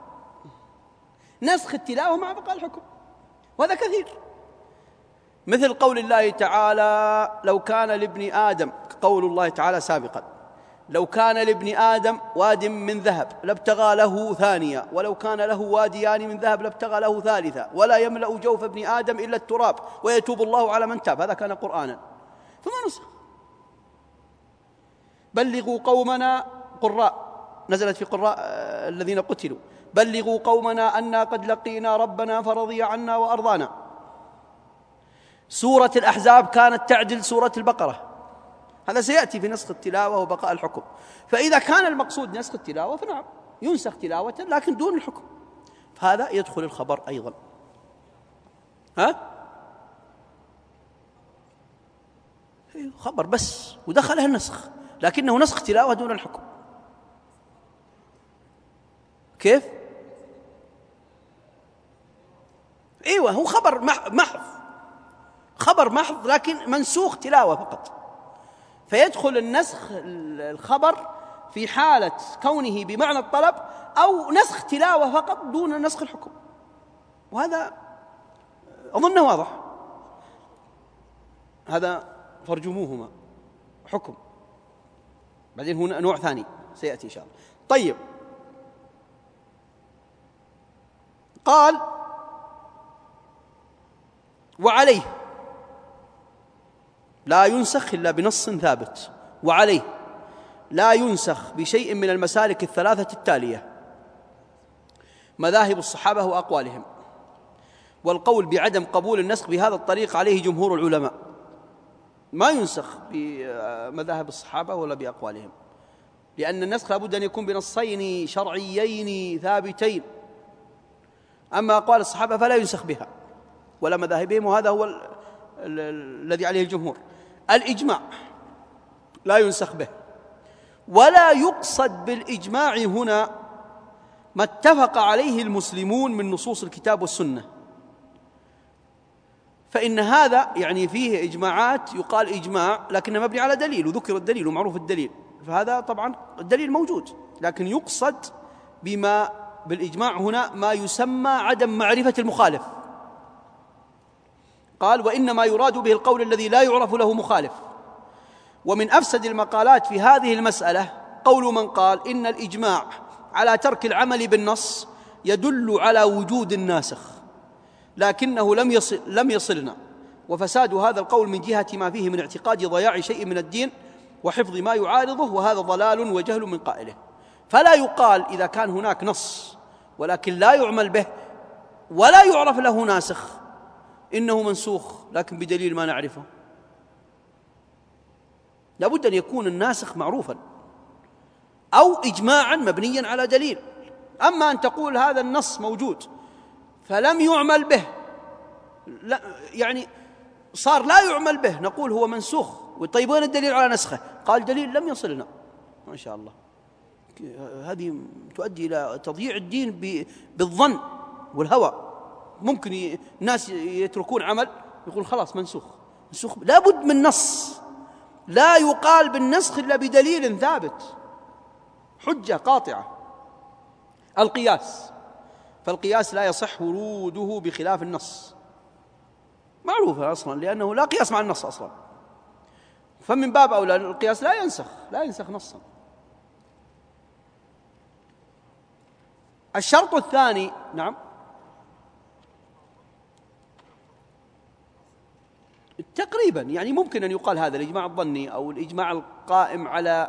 نسخ التلاوة مع بقاء الحكم، وهذا كثير، مثل قول الله تعالى: لو كان لابن آدم، قول الله تعالى سابقا: لو كان لابن آدم واد من ذهب لابتغى له ثانية، ولو كان له واديان من ذهب لابتغى له ثالثة، ولا يملأ جوف ابن آدم إلا التراب ويتوب الله على من تاب. هذا كان قرآنا ثم نسخ. بلغوا قومنا، قراء نزلت في قراء الذين قتلوا: بلغوا قومنا أنا قد لقينا ربنا فرضي عنا وأرضانا. سورة الأحزاب كانت تعدل سورة البقرة. هذا سيأتي في نسخ التلاوة وبقاء الحكم. فإذا كان المقصود نسخ التلاوة فنعم ينسخ تلاوة لكن دون الحكم، فهذا يدخل الخبر أيضا. خبر بس ودخله النسخ، لكنه نسخ تلاوة دون الحكم. كيف؟ أيوة، هو خبر محض، خبر محض لكن منسوخ تلاوة فقط، فيدخل النسخ الخبر في حالة كونه بمعنى الطلب، أو نسخ تلاوة فقط دون نسخ الحكم. وهذا أظنه واضح. هذا فارجموهما حكم، بعدين هنا نوع ثاني سيأتي إن شاء الله. طيب، قال: وعليه لا ينسخ إلا بنص ثابت، وعليه لا ينسخ بشيء من المسالك الثلاثة التالية: مذاهب الصحابة وأقوالهم. والقول بعدم قبول النسخ بهذا الطريق عليه جمهور العلماء، ما ينسخ بمذاهب الصحابة ولا بأقوالهم، لأن النسخ لابد أن يكون بنصين شرعيين ثابتين. أما أقوال الصحابة فلا ينسخ بها ولا مذاهبهم، وهذا هو الذي عليه الجمهور. الإجماع لا ينسخ به، ولا يقصد بالإجماع هنا ما اتفق عليه المسلمون من نصوص الكتاب والسنة، فإن هذا يعني فيه إجماعات يقال إجماع لكنه مبني على دليل، وذكر الدليل ومعروف الدليل، فهذا طبعا الدليل موجود، لكن يقصد بما بالإجماع هنا ما يسمى عدم معرفة المخالف. قال: وإنما يراد به القول الذي لا يعرف له مخالف. ومن أفسد المقالات في هذه المسألة قول من قال إن الإجماع على ترك العمل بالنص يدل على وجود الناسخ لكنه لم يصلنا، وفساد هذا القول من جهة ما فيه من اعتقاد ضياع شيء من الدين وحفظ ما يعارضه، وهذا ضلال وجهل من قائله. فلا يقال إذا كان هناك نص ولكن لا يعمل به ولا يعرف له ناسخ إنه منسوخ لكن بدليل ما نعرفه. لابد أن يكون الناسخ معروفا أو إجماعا مبنيا على دليل. أما أن تقول هذا النص موجود فلم يعمل به، لا يعني صار لا يعمل به، نقول هو منسوخ. طيب وين الدليل على نسخه؟ قال دليل لم يصلنا. ما شاء الله، هذه تؤدي إلى تضييع الدين بالظن والهوى. ممكن الناس يتركون عمل يقول خلاص منسوخ. لابد من نص، لا يقال بالنسخ إلا بدليل ثابت، حجة قاطعة. القياس، فالقياس لا يصح وروده بخلاف النص، معروفة أصلا لأنه لا قياس مع النص أصلا، فمن باب أولى القياس لا ينسخ نصا. الشرط الثاني، نعم، تقريبا يعني ممكن أن يقال هذا الإجماع الظني أو الإجماع القائم على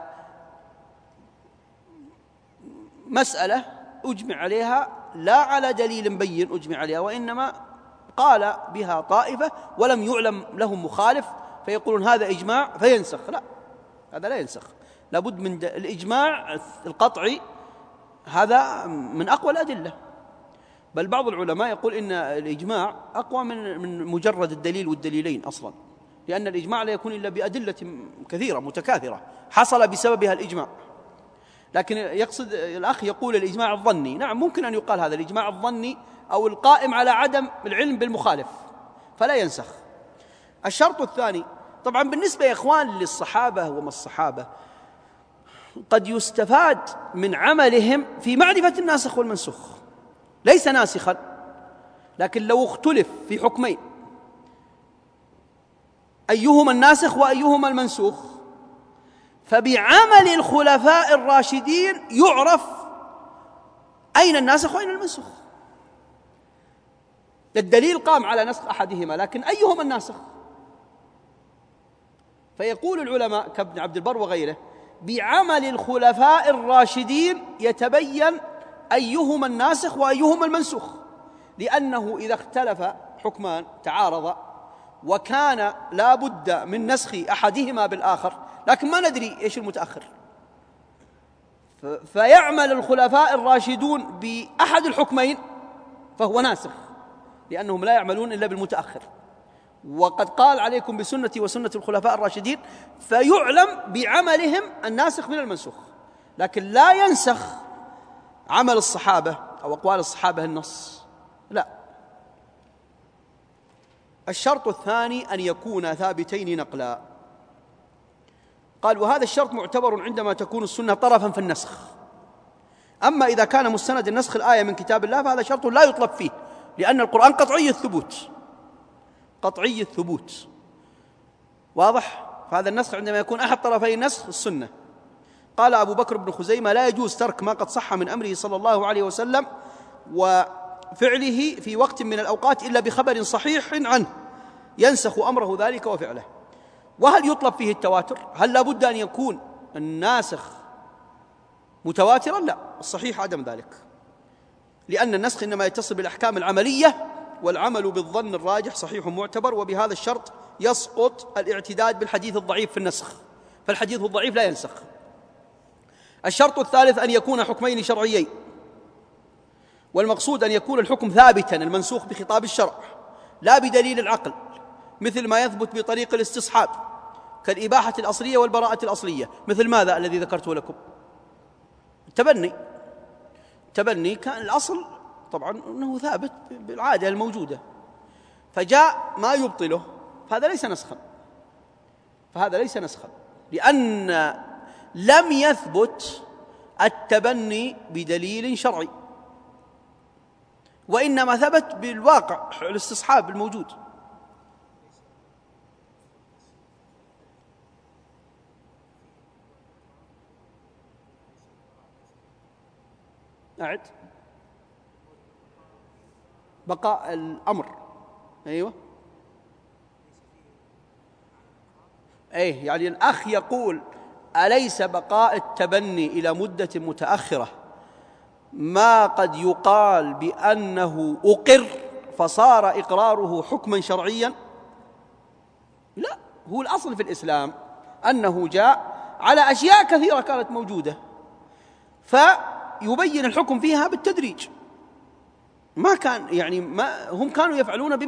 مسألة أجمع عليها لا على دليل بين أجمع عليها، وإنما قال بها طائفة ولم يعلم لهم مخالف فيقولون هذا إجماع فينسخ. لا، هذا لا ينسخ، لابد من الإجماع القطعي، هذا من أقوى الأدلة. بل بعض العلماء يقول إن الإجماع أقوى من مجرد الدليل والدليلين أصلا، لأن الإجماع لا يكون إلا بأدلة كثيرة متكاثرة حصل بسببها الإجماع. لكن يقصد الأخ يقول الإجماع الظني، نعم ممكن أن يقال هذا الإجماع الظني أو القائم على عدم العلم بالمخالف فلا ينسخ. الشرط الثاني طبعا بالنسبة يا إخوان للصحابة وما الصحابة، قد يستفاد من عملهم في معرفة الناسخ والمنسوخ، ليس ناسخا، لكن لو اختلف في حكمين أيهما الناسخ وأيهما المنسوخ، فبعمل الخلفاء الراشدين يعرف أين الناسخ وأين المنسوخ. الدليل قام على نسخ أحدهما، لكن أيهما الناسخ؟ فيقول العلماء كابن عبد البر وغيره: بعمل الخلفاء الراشدين يتبين أيهما الناسخ وأيهما المنسوخ، لأنه إذا اختلف حكمان تعارضا وكان لا بد من نسخ أحدهما بالآخر، لكن ما ندري إيش المتأخر، فيعمل الخلفاء الراشدون بأحد الحكمين فهو ناسخ، لأنهم لا يعملون إلا بالمتأخر. وقد قال: عليكم بسنتي وسنة الخلفاء الراشدين، فيعلم بعملهم الناسخ من المنسوخ، لكن لا ينسخ عمل الصحابة أو أقوال الصحابة النص، لا. الشرط الثاني أن يكون ثابتين نقلا. قال: وهذا الشرط معتبر عندما تكون السنة طرفا في النسخ. أما إذا كان مستند النسخ الآية من كتاب الله فهذا شرط لا يطلب فيه، لأن القرآن قطعي الثبوت، قطعي الثبوت، واضح؟ فهذا النسخ عندما يكون أحد طرفي النسخ السنة. قال أبو بكر بن خزيمة: لا يجوز ترك ما قد صح من أمره صلى الله عليه وسلم وفعله في وقت من الأوقات إلا بخبر صحيح عنه ينسخ أمره ذلك وفعله. وهل يطلب فيه التواتر؟ هل لا بد أن يكون الناسخ متواترا؟ لا، الصحيح عدم ذلك، لأن النسخ إنما يتصل بالأحكام العملية، والعمل بالظن الراجح صحيح معتبر، وبهذا الشرط يسقط الاعتداد بالحديث الضعيف في النسخ، فالحديث الضعيف لا ينسخ. الشرط الثالث أن يكون حكمين شرعيين، والمقصود أن يكون الحكم ثابتا المنسوخ بخطاب الشرع لا بدليل العقل، مثل ما يثبت بطريق الاستصحاب كالإباحة الأصلية والبراءة الأصلية. مثل ماذا الذي ذكرته لكم؟ التبني كان الأصل طبعا أنه ثابت بالعادة الموجودة، فجاء ما يبطله، فهذا ليس نسخا، لأن لم يثبت التبني بدليل شرعي، وإنما ثبت بالواقع الاستصحاب الموجود. أعد بقاء الأمر. أيوة، يعني الأخ يقول: أليس بقاء التبني إلى مدة متأخرة ما قد يقال بأنه أقر فصار إقراره حكما شرعيا؟ لا، هو الأصل في الإسلام أنه جاء على أشياء كثيرة كانت موجودة، فيبين الحكم فيها بالتدريج. ما كان هم كانوا يفعلون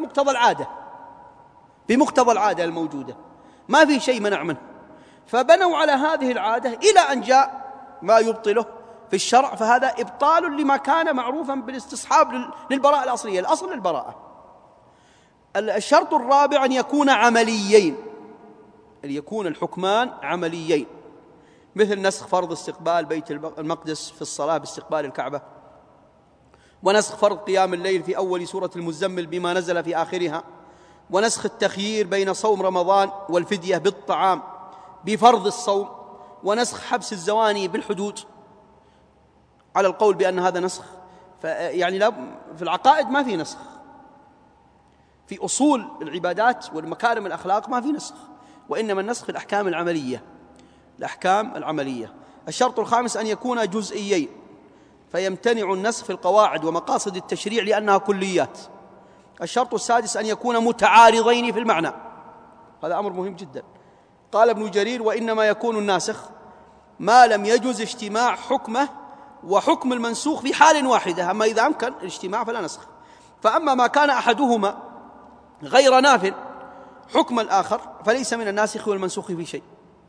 بمقتضى العادة الموجودة، ما في شيء منع منه، فبنوا على هذه العادة إلى أن جاء ما يبطله في الشرع، فهذا إبطال لما كان معروفا بالاستصحاب للبراءة الأصلية، الأصل للبراءة. الشرط الرابع أن يكون عمليين، أن يكون الحكمان عمليين، مثل نسخ فرض استقبال بيت المقدس في الصلاة باستقبال الكعبة، ونسخ فرض قيام الليل في أول سورة المزمل بما نزل في آخرها، ونسخ التخيير بين صوم رمضان والفدية بالطعام بفرض الصوم، ونسخ حبس الزواني بالحدود على القول بأن هذا نسخ. لا، في العقائد ما في نسخ، في أصول العبادات والمكارم الأخلاق ما في نسخ، وإنما النسخ في الأحكام العملية. الشرط الخامس أن يكون جزئيين، فيمتنع النسخ في القواعد ومقاصد التشريع لأنها كليات. الشرط السادس أن يكون متعارضين في المعنى، هذا أمر مهم جدا. قال ابن جرير: وإنما يكون الناسخ ما لم يجوز اجتماع حكمه وحكم المنسوخ في حال واحدة، أما إذا أمكن الاجتماع فلا نسخ. فأما ما كان أحدهما غير ناف حكم الآخر فليس من الناسخ والمنسوخ في شيء.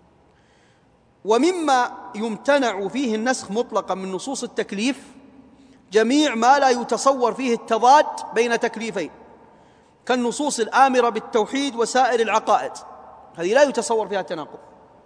ومما يمتنع فيه النسخ مطلقا من نصوص التكليف جميع ما لا يتصور فيه التضاد بين تكليفين، كالنصوص الآمرة بالتوحيد وسائر العقائد، هذه لا يتصور فيها تناقض.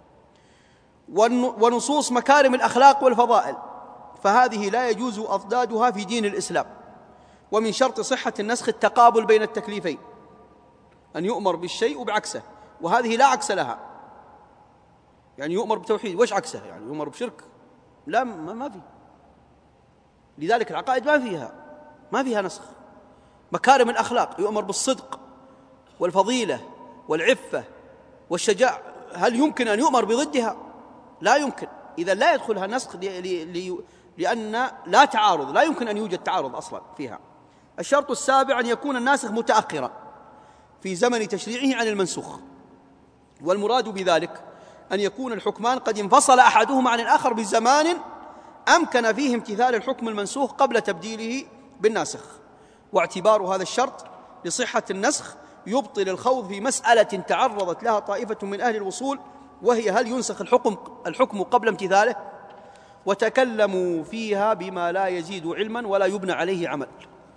ونصوص مكارم الأخلاق والفضائل، فهذه لا يجوز أضدادها في دين الإسلام. ومن شرط صحة النسخ التقابل بين التكليفين، أن يؤمر بالشيء وبعكسه، وهذه لا عكس لها. يعني يؤمر بتوحيد، وش عكسه؟ يعني يؤمر بشرك؟ لا، ما في. لذلك العقائد ما فيها نسخ. مكارم الأخلاق يؤمر بالصدق والفضيلة والعفة والشجاع، هل يمكن أن يؤمر بضدها؟ لا يمكن. إذا لا يدخلها نسخ لأن لا تعارض، لا يمكن أن يوجد تعارض أصلا فيها. الشرط السابع أن يكون الناسخ متأخرا في زمن تشريعه عن المنسوخ، والمراد بذلك أن يكون الحكمان قد انفصل أحدهما عن الآخر بزمان أمكن فيه امتثال الحكم المنسوخ قبل تبديله بالناسخ. واعتبار هذا الشرط لصحة النسخ يبطل الخوض في مسألة تعرضت لها طائفة من أهل الوصول، وهي هل ينسخ الحكم قبل امتثاله، وتكلموا فيها بما لا يزيد علما ولا يبنى عليه عمل.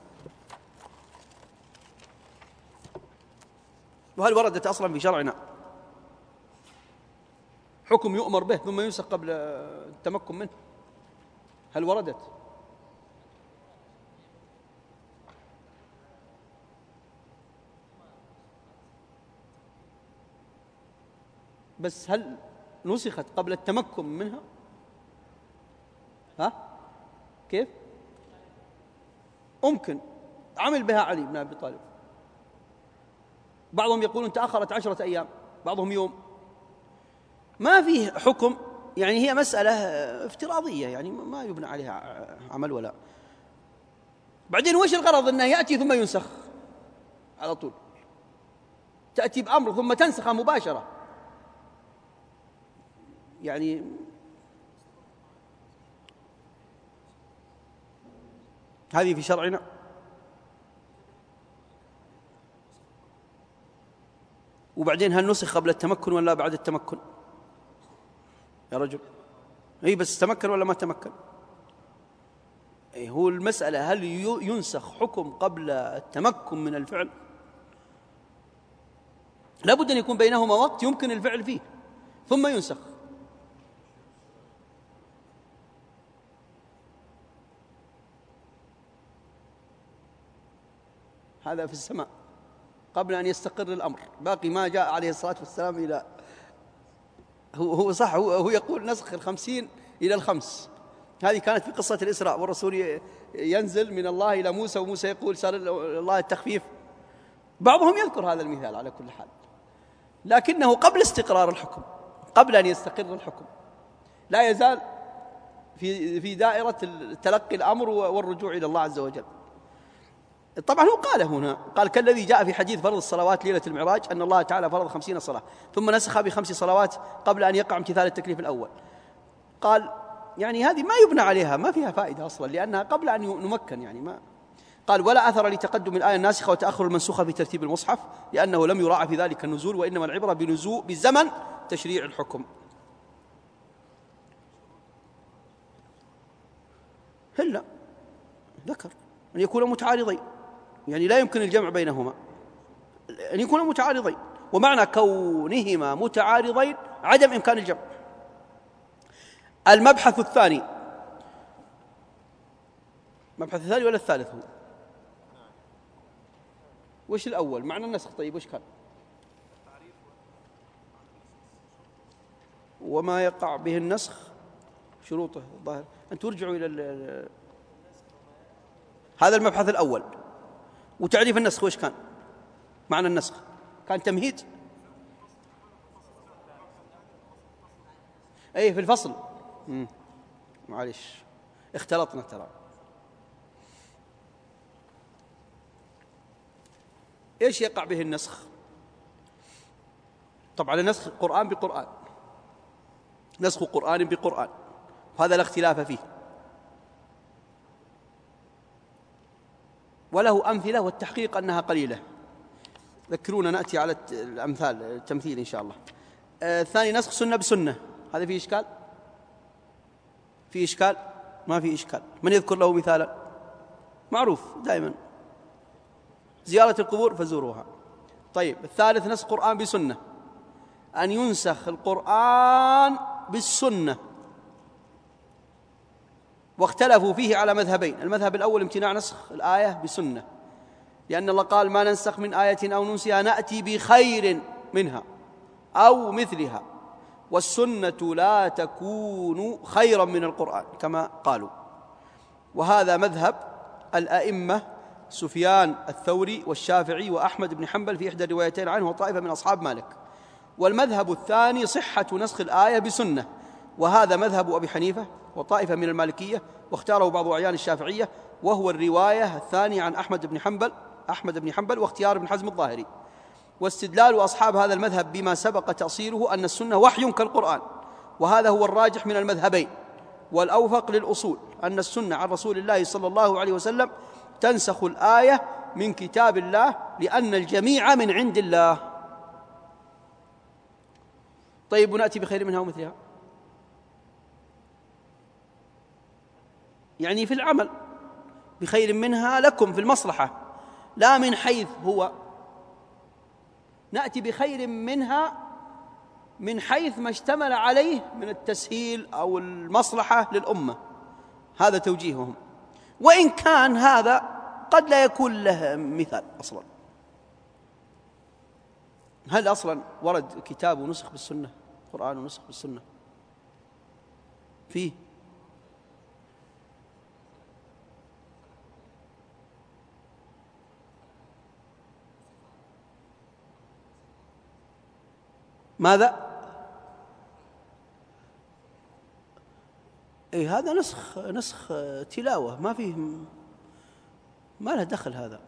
وهل وردت أصلا في شرعنا حكم يؤمر به ثم ينسخ قبل التمكن منه؟ هل وردت؟ بس هل نسخت قبل التمكن منها؟ كيف؟ ممكن عمل بها علي بن أبي طالب، بعضهم يقولون تأخرت 10 أيام، بعضهم يوم. ما فيه حكم، يعني هي مسألة افتراضية، يعني ما يبنى عليها عمل ولا. بعدين وش الغرض أنه يأتي ثم ينسخ على طول؟ تأتي بأمر ثم تنسخه مباشرة، يعني هذه في شرعنا. وبعدين هل نسخ قبل التمكن ولا بعد التمكن يا رجل؟ بس تمكن ولا ما تمكن؟ هو المسألة هل ينسخ حكم قبل التمكن من الفعل؟ لابد أن يكون بينهما وقت يمكن الفعل فيه ثم ينسخ. هذا في السماء قبل أن يستقر الأمر، باقي ما جاء عليه الصلاة والسلام إلى هو صح، هو يقول نسخ 50 إلى 5. هذه كانت في قصة الإسراء، والرسول ينزل من الله إلى موسى، وموسى يقول سأل الله التخفيف. بعضهم يذكر هذا المثال على كل حال، لكنه قبل استقرار الحكم، قبل أن يستقر الحكم، لا يزال في دائرة تلقي الأمر والرجوع إلى الله عز وجل. طبعا هو قال هنا، قال كالذي جاء في حديث فرض الصلوات ليلة المعراج أن الله تعالى فرض 50 صلاة ثم نسخ ب5 صلوات قبل أن يقع امتثال التكليف الأول. قال يعني هذه ما يبنى عليها، ما فيها فائدة أصلا، لأنها قبل أن نمكن، يعني ما. قال ولا أثر لتقدم الآية الناسخة وتأخر المنسوخة في ترتيب المصحف، لأنه لم يراعى في ذلك النزول، وإنما العبرة بزمن تشريع الحكم. هلا ذكر أن يكون متعارضين، يعني لا يمكن الجمع بينهما، أن يكون متعارضين، ومعنى كونهما متعارضين عدم إمكان الجمع. المبحث الثاني، المبحث الثاني ولا الثالث هو؟ وش الأول؟ معنى النسخ. طيب وش كان؟ وما يقع به النسخ شروطه الظاهر. أن ترجعوا إلى هذا المبحث الأول. وتعريف النسخ وش كان؟ معنى النسخ كان تمهيد، أي في الفصل. معلش اختلطنا ترى. إيش يقع به النسخ؟ طبعا النسخ قرآن بقرآن، نسخ قرآن بقرآن، وهذا لا اختلاف فيه، وله أمثلة، والتحقيق أنها قليلة. ذكرونا نأتي على الأمثال التمثيل إن شاء الله. الثاني نسخ سنة بسنة، هذا فيه إشكال؟ فيه إشكال؟ ما فيه إشكال. من يذكر له مثالا؟ معروف دائما، زيارة القبور فزوروها. طيب الثالث نسخ قرآن بسنة، أن ينسخ القرآن بالسنة، واختلفوا فيه على مذهبين. المذهب الأول امتناع نسخ الآية بسنة، لأن الله قال: ما ننسخ من آية أو ننسها نأتي بخير منها أو مثلها، والسنة لا تكون خيرا من القرآن كما قالوا. وهذا مذهب الأئمة سفيان الثوري والشافعي وأحمد بن حنبل في إحدى الروايتين عنه وطائفة من أصحاب مالك. والمذهب الثاني صحة نسخ الآية بسنة، وهذا مذهب أبي حنيفة وطائفة من المالكية، واختاره بعض أعيان الشافعية، وهو الرواية الثانية عن أحمد بن حنبل واختيار ابن حزم الظاهري. واستدلال أصحاب هذا المذهب بما سبق تأصيله أن السنة وحي كالقرآن، وهذا هو الراجح من المذهبين والأوفق للأصول، أن السنة عن رسول الله صلى الله عليه وسلم تنسخ الآية من كتاب الله، لأن الجميع من عند الله. طيب، ونأتي بخير منها ومثلها، يعني في العمل بخير منها لكم في المصلحة، لا من حيث هو. نأتي بخير منها من حيث ما اشتمل عليه من التسهيل أو المصلحة للأمة، هذا توجيههم، وإن كان هذا قد لا يكون له مثال أصلا. هل أصلا ورد كتاب ونسخ بالسنة، قرآن ونسخ بالسنة فيه؟ ماذا؟ هذا نسخ تلاوة، ما فيه، ما له دخل هذا.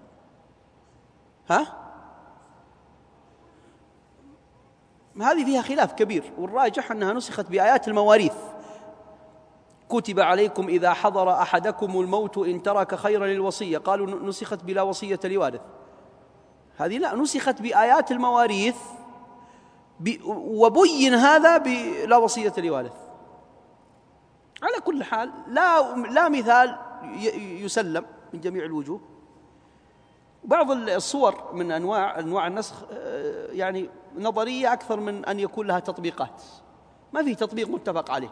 هذه فيها خلاف كبير، والراجح أنها نسخت بآيات المواريث: كتب عليكم إذا حضر أحدكم الموت إن ترك خيرا للوصية. قالوا نسخت بلا وصية لوارث. هذه لا، نسخت بآيات المواريث وبين هذا بلا وصية لوارث. على كل حال لا مثال يسلم من جميع الوجوه. بعض الصور من أنواع النسخ يعني نظرية أكثر من أن يكون لها تطبيقات، ما في تطبيق متفق عليه،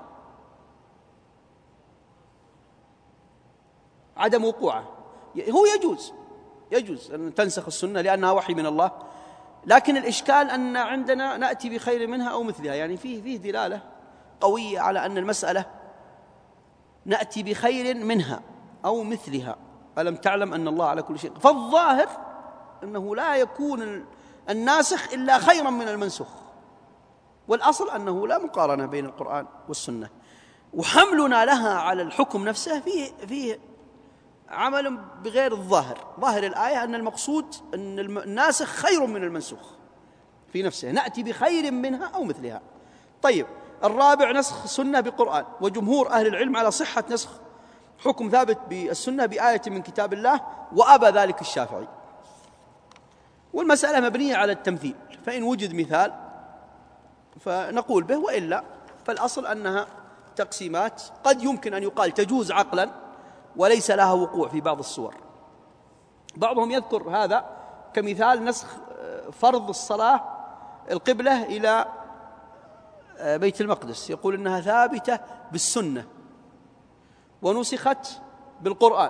عدم وقوعه. هو يجوز أن تنسخ السنة لأنها وحي من الله، لكن الإشكال أن عندنا نأتي بخير منها أو مثلها، يعني فيه دلالة قوية على أن المسألة نأتي بخير منها أو مثلها. ألم تعلم أن الله على كل شيء؟ فالظاهر أنه لا يكون الناسخ إلا خيرا من المنسوخ، والأصل أنه لا مقارنة بين القرآن والسنة. وحملنا لها على الحكم نفسه فيه عمل بغير الظاهر. ظاهر الآية أن المقصود أن الناسخ خير من المنسوخ في نفسه، نأتي بخير منها أو مثلها. طيب، الرابع نسخ السنة بقرآن، وجمهور أهل العلم على صحة نسخ حكم ثابت بالسنة بآية من كتاب الله، وأبى ذلك الشافعي. والمسألة مبنية على التمثيل، فإن وجد مثال فنقول به، وإلا فالأصل أنها تقسيمات قد يمكن أن يقال تجوز عقلا وليس لها وقوع في بعض الصور. بعضهم يذكر هذا كمثال نسخ فرض الصلاة القبلة إلى بيت المقدس، يقول إنها ثابتة بالسنة ونسخت بالقرآن،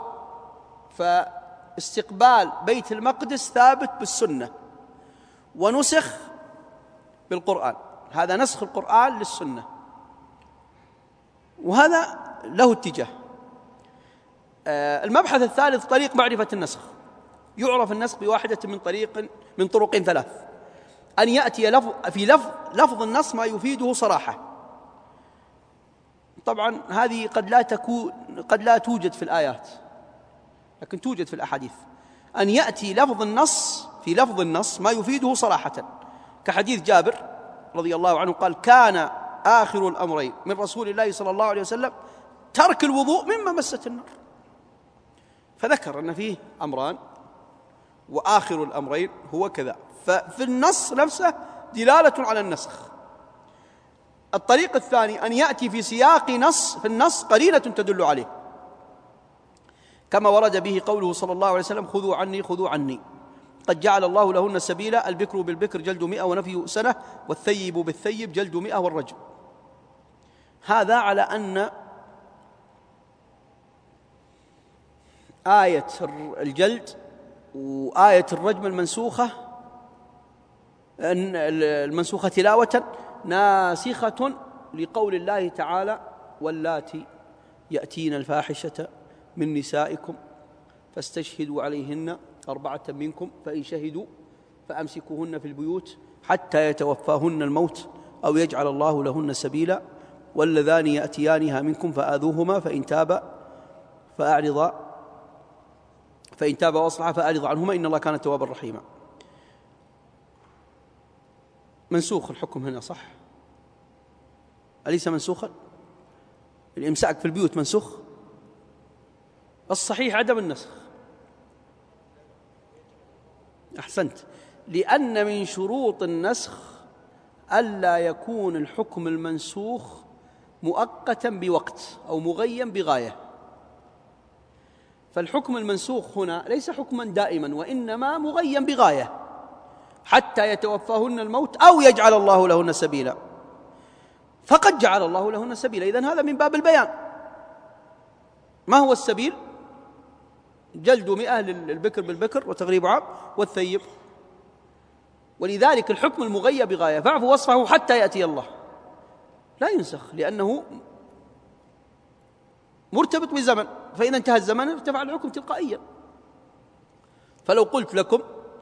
فاستقبال بيت المقدس ثابت بالسنة ونسخ بالقرآن. هذا نسخ القرآن للسنة، وهذا له اتجاه. المبحث الثالث طريق معرفة النسخ. يعرف النسخ بواحدة من طرق ثلاث: أن يأتي في لفظ النص ما يفيده صراحة. طبعا هذه قد لا توجد في الآيات، لكن توجد في الأحاديث. أن يأتي في لفظ النص ما يفيده صراحة، كحديث جابر رضي الله عنه قال: كان آخر الأمرين من رسول الله صلى الله عليه وسلم ترك الوضوء مما مست النار، فذكر أن فيه أمران وآخر الأمرين هو كذا، ففي النص نفسه دلالة على النسخ. الطريق الثاني أن يأتي في سياق في النص قرينة تدل عليه، كما ورد به قوله صلى الله عليه وسلم: خذوا عني قد جعل الله لهن سبيلا، البكر بالبكر جلد 100 ونفي سنة، والثيب بالثيب جلد 100 والرجم. هذا على أن آية الجلد وآية الرجم المنسوخة تلاوة ناسخة لقول الله تعالى: واللاتي يأتين الفاحشة من نسائكم فاستشهدوا عليهن 4 منكم فإن شهدوا فأمسكوهن في البيوت حتى يتوفاهن الموت أو يجعل الله لهن سبيلا، واللذان يأتيانها منكم فآذوهما فإن تاب وأصلح فأعرض عنهما إن الله كان توابا رحيما. منسوخ الحكم هنا صح؟ أليس منسوخا؟ الإمساك في البيوت منسوخ؟ الصحيح عدم النسخ. أحسنت، لأن من شروط النسخ ألا يكون الحكم المنسوخ مؤقتا بوقت أو مغيم بغاية. فالحكم المنسوخ هنا ليس حكما دائما، وإنما مغيم بغاية حتى يتوفاهن الموت أو يجعل الله لهن سبيلا، فقد جعل الله لهن سبيلا. إذن هذا من باب البيان. ما هو السبيل؟ جلد 100 للبكر بالبكر وتغريب عام، والثيب. ولذلك الحكم المغيب بغاية، فاعفوا وصفه حتى يأتي الله، لا ينسخ لأنه مرتبط بزمن، فإذا انتهى الزمن ارتفع الحكم تلقائيا. فلو قلت لكم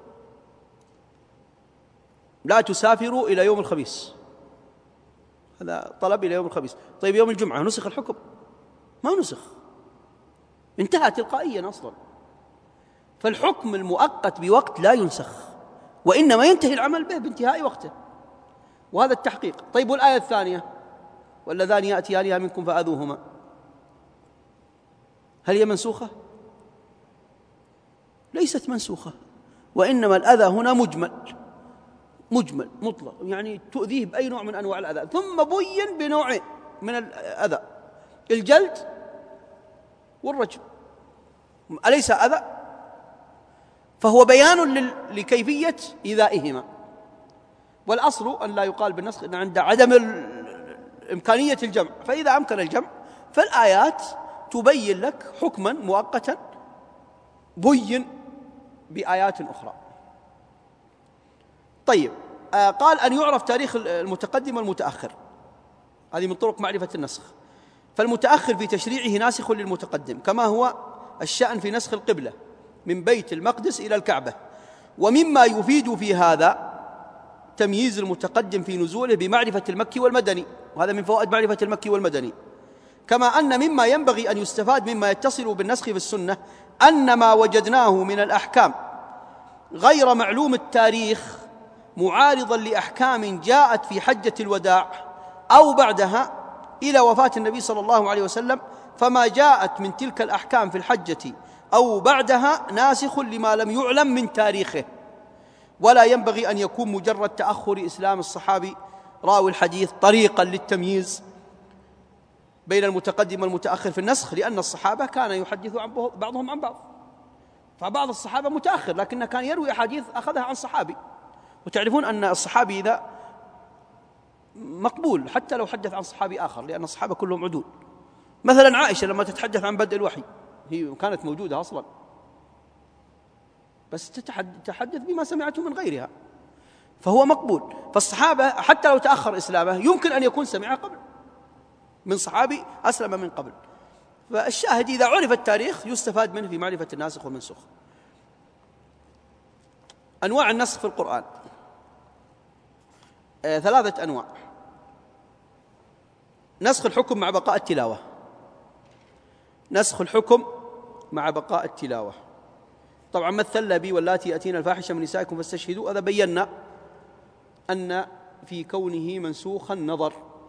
لا تسافروا إلى يوم الخميس، هذا طلب إلى يوم الخميس، طيب يوم الجمعة نسخ الحكم؟ ما نسخ، انتهى تلقائيا أصلا. فالحكم المؤقت بوقت لا ينسخ، وإنما ينتهي العمل به بانتهاء وقته، وهذا التحقيق. طيب والآية الثانية: واللذان يأتيانها منكم فآذوهما، هل هي منسوخة؟ ليست منسوخة، وإنما الأذى هنا مجمل مطلق، يعني تؤذيه بأي نوع من أنواع الأذى، ثم بين بنوعين من الأذى: الجلد والرجم. أليس أذى؟ فهو بيان لكيفية إيذائهما. والأصل أن لا يقال بالنسخ إن عند عدم إمكانية الجمع، فإذا أمكن الجمع فالآيات تبين لك حكما مؤقتا بين بآيات أخرى. طيب، قال أن يعرف تاريخ المتقدم والمتأخر، هذه من طرق معرفة النسخ. فالمتأخر في تشريعه ناسخ للمتقدم، كما هو الشأن في نسخ القبلة من بيت المقدس إلى الكعبة. ومما يفيد في هذا تمييز المتقدم في نزوله بمعرفة المكي والمدني، وهذا من فوائد معرفة المكي والمدني. كما أن مما ينبغي أن يستفاد مما يتصل بالنسخ في السنة أن ما وجدناه من الأحكام غير معلوم التاريخ معارضا لأحكام جاءت في حجة الوداع أو بعدها إلى وفاة النبي صلى الله عليه وسلم، فما جاءت من تلك الأحكام في الحجة أو بعدها ناسخ لما لم يعلم من تاريخه. ولا ينبغي أن يكون مجرد تأخر إسلام الصحابي راوي الحديث طريقا للتمييز بين المتقدم والمتأخر في النسخ، لأن الصحابة كان يحدث عن بعضهم عن بعض، فبعض الصحابة متأخر لكنه كان يروي أحاديث أخذها عن صحابي، وتعرفون أن الصحابي إذا مقبول حتى لو حدث عن صحابي آخر، لأن الصحابة كلهم عدول. مثلا عائشة لما تتحدث عن بدء الوحي هي كانت موجودة أصلا، بس تتحدث بما سمعته من غيرها، فهو مقبول. فالصحابة حتى لو تأخر إسلامه يمكن أن يكون سمع قبل من صحابي أسلم من قبل. فالشاهد إذا عرف التاريخ يستفاد منه في معرفة الناسخ والمنسوخ. أنواع النسخ في القرآن 3 أنواع: نسخ الحكم مع بقاء التلاوة، نسخ الحكم مع بقاء التلاوة. طبعا مثلنا به واللاتي يأتين الفاحشة من نسائكم فاستشهدوا، هذا بينا أن في كونه منسوخا نظر،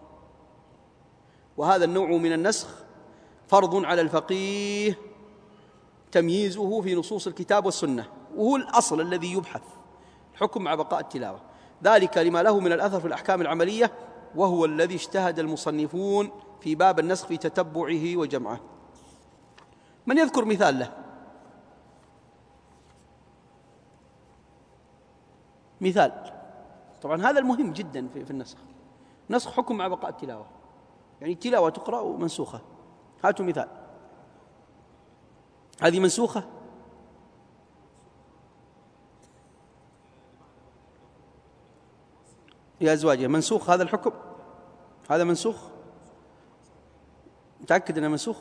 وهذا النوع من النسخ فرض على الفقيه تمييزه في نصوص الكتاب والسنة، وهو الأصل الذي يبحث، الحكم مع بقاء التلاوة، ذلك لما له من الأثر في الأحكام العملية، وهو الذي اجتهد المصنفون في باب النسخ في تتبعه وجمعه. من يذكر مثال له؟ مثال. طبعا هذا المهم جدا في النسخ. نسخ حكم مع بقاء التلاوة، يعني التلاوة تقرأ منسوخة. هاتوا مثال. هذه منسوخة، لأزواجه منسوخ. هذا الحكم هذا منسوخ، متأكد أنه منسوخ؟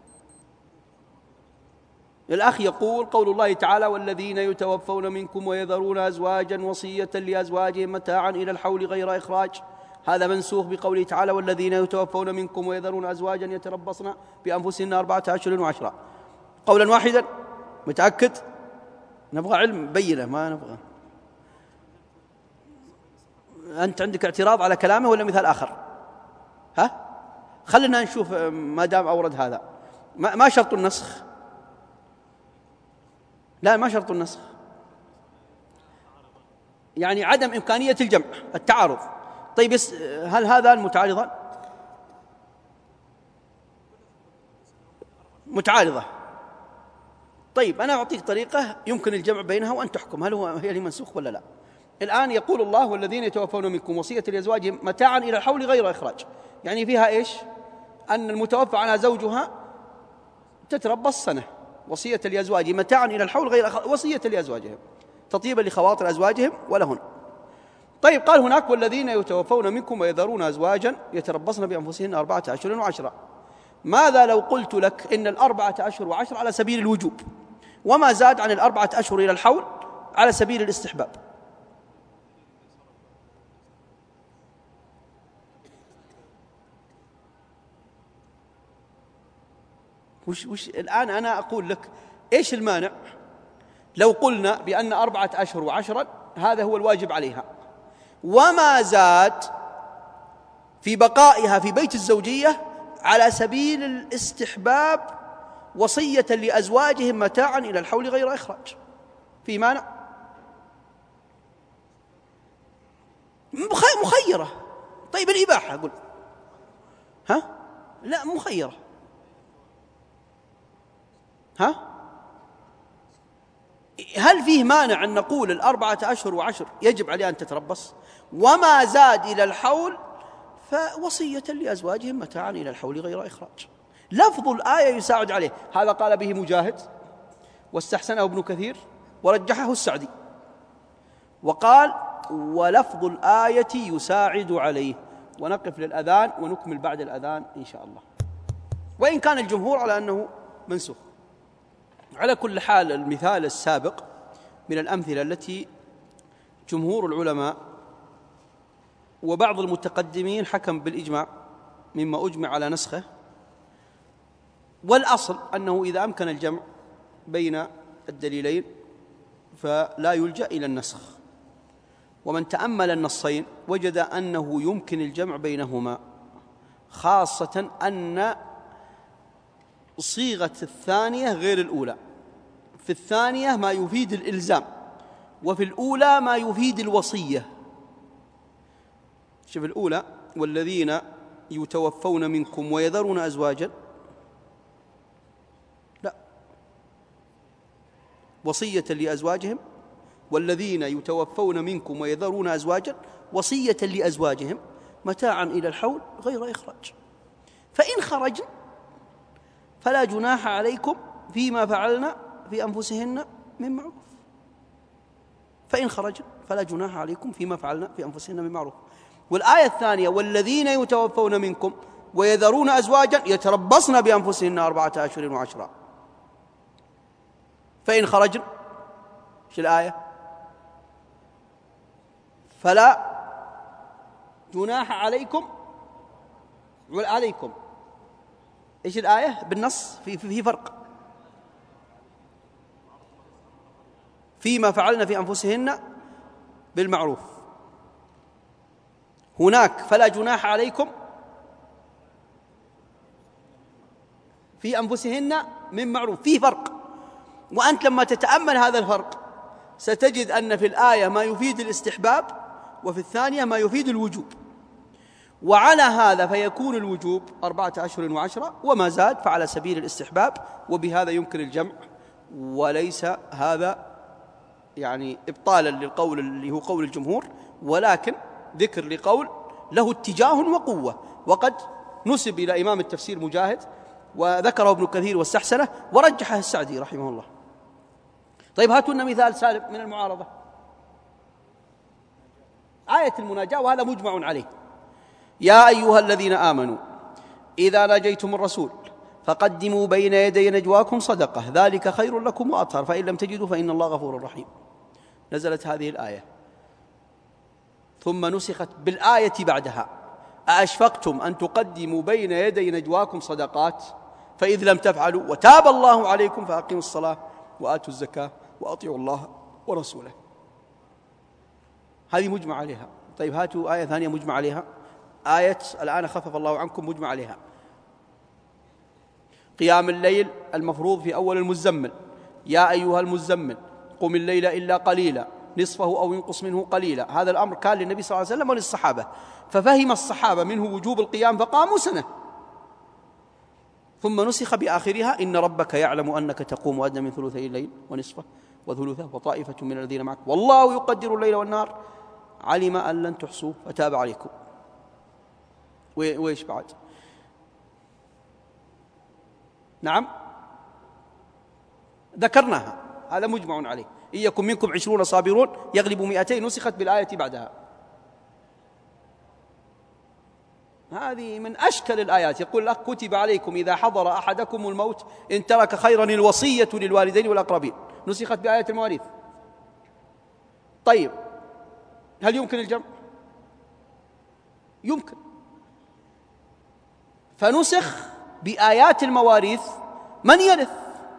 الأخ يقول قول الله تعالى والذين يتوفون منكم ويذرون أزواجا وصية لأزواجهم متاعا إلى الحول غير إخراج، هذا منسوخ بقوله تعالى والذين يتوفون منكم ويذرون أزواجا يتربصن بأنفسهن 4 أشهر و10. قولا واحدا، متأكد؟ نبغى علم بينه، ما نبغى. أنت عندك اعتراض على كلامه ولا مثال آخر؟ ها؟ خلنا نشوف ما دام أورد هذا. ما شرط النسخ؟ لا، ما شرط النسخ، يعني عدم إمكانية الجمع، التعارض. طيب هل هذا متعارضان؟ متعارضة. طيب أنا أعطيك طريقة يمكن الجمع بينها وأن تحكم هل هي منسوخ ولا لا. الآن يقول الله والذين يتوفون منكم وصية لأزواجهم متاعا إلى الحول غير إخراج، يعني فيها إيش؟ أن المتوفى عنها زوجها تتربص سنة، وصية لأزواجهم متاعا إلى الحول غير إخراج، وصية لأزواجهم تطيبا لخواطر أزواجهم ولهن. طيب قال هناك والذين يتوفون منكم ويذرون أزواجا يتربصن بأنفسهن 4 أشهر و10. ماذا لو قلت لك إن 4 أشهر و10 على سبيل الوجوب، وما زاد عن 4 أشهر إلى الحول على سبيل الاستحباب؟ وش الآن أنا أقول لك إيش المانع لو قلنا بأن 4 أشهر و10 هذا هو الواجب عليها، وما زاد في بقائها في بيت الزوجية على سبيل الاستحباب وصية لأزواجهم متاعا إلى الحول غير إخراج، في مانع؟ مخيرة. طيب الإباحة أقول ها؟ لا، مخيرة. ها؟ هل فيه مانع أن نقول 4 أشهر و10 يجب عليها أن تتربص، وما زاد إلى الحول فوصية لأزواجهم متاعا إلى الحول غير إخراج؟ لفظ الآية يساعد عليه. هذا قال به مجاهد واستحسنه ابن كثير ورجحه السعدي، وقال ولفظ الآية يساعد عليه. ونقف للأذان ونكمل بعد الأذان إن شاء الله، وإن كان الجمهور على أنه منسوخ. على كل حال المثال السابق من الأمثلة التي جمهور العلماء وبعض المتقدمين حكم بالإجماع مما أجمع على نسخه، والأصل أنه إذا أمكن الجمع بين الدليلين فلا يلجأ إلى النسخ. ومن تأمل النصين وجد أنه يمكن الجمع بينهما، خاصة أن صيغة الثانية غير الأولى. في الثانية ما يفيد الإلزام، وفي الأولى ما يفيد الوصية. شوف الأولى والذين يتوفون منكم ويذرون أزواجا، لا، وصية لأزواجهم، والذين يتوفون منكم ويذرون أزواجا وصية لأزواجهم متاعا إلى الحول غير إخراج، فإن خرجن فلا جناح عليكم فيما فعلنا في أنفسهن من معروف. فإن خرجن فلا جناح عليكم فيما فعلنا في أنفسهن من معروف. والآية الثانية والذين يتوفون منكم ويذرون أزواجا يتربصن بأنفسهن 4 أشهر و10. فإن خرجن، ايش الآية؟ فلا جناح عليكم، ايش الآية بالنص؟ في فرق. فيما فعلنا في أنفسهن بالمعروف، هناك فلا جناح عليكم في أنفسهن من معروف، فيه فرق. وأنت لما تتأمل هذا الفرق ستجد أن في الآية ما يفيد الاستحباب، وفي الثانية ما يفيد الوجوب. وعلى هذا فيكون الوجوب 4 أشهر و10، وما زاد فعلى سبيل الاستحباب، وبهذا يمكن الجمع، وليس هذا يعني إبطالا للقول اللي هو قول الجمهور، ولكن ذكر لقول له اتجاه وقوة، وقد نسب إلى إمام التفسير مجاهد، وذكره ابن كثير واستحسنه، ورجحه السعدي رحمه الله. طيب هاتوا لنا مثال سالم من المعارضة. آية المناجاة، وهذا مجمع عليه: يا أيها الذين آمنوا إذا ناجيتم الرسول فقدموا بين يدي نجواكم صدقة ذلك خير لكم وأطهر فإن لم تجدوا فإن الله غفور رحيم. نزلت هذه الآية ثم نسخت بالآية بعدها: أأشفقتم أن تقدموا بين يدي نجواكم صدقات فإذ لم تفعلوا وتاب الله عليكم فأقيموا الصلاة وآتوا الزكاة وأطيعوا الله ورسوله. هذه مجمع عليها. طيب هاتوا آية ثانية مجمع عليها، آية الآن خفف الله عنكم، مجمع عليها: قيام الليل المفروض في أول المزمل: يا أيها المزمل قم الليل إلا قليلا نصفه أو ينقص منه قليلا. هذا الأمر كان للنبي صلى الله عليه وسلم وللصحابة، ففهم الصحابة منه وجوب القيام فقاموا سنة، ثم نسخ بآخرها: إن ربك يعلم أنك تقوم أدنى من ثلثي الليل ونصفه وثلثه وطائفة من الذين معك والله يقدر الليل والنهار علم أن لن تحصوه فتاب عليكم. وإيش بعد؟ نعم ذكرناها، هذا مجمع عليه: إن يكن منكم 20 صابرون يغلبوا 200. نسخت بالآية بعدها. هذه من أشكل الآيات. يقول لك: كتب عليكم إذا حضر أحدكم الموت إن ترك خيرا الوصية للوالدين والأقربين. نسخت بآية المواريث. طيب هل يمكن الجمع؟ يمكن، فنسخ بآيات المواريث من يرث،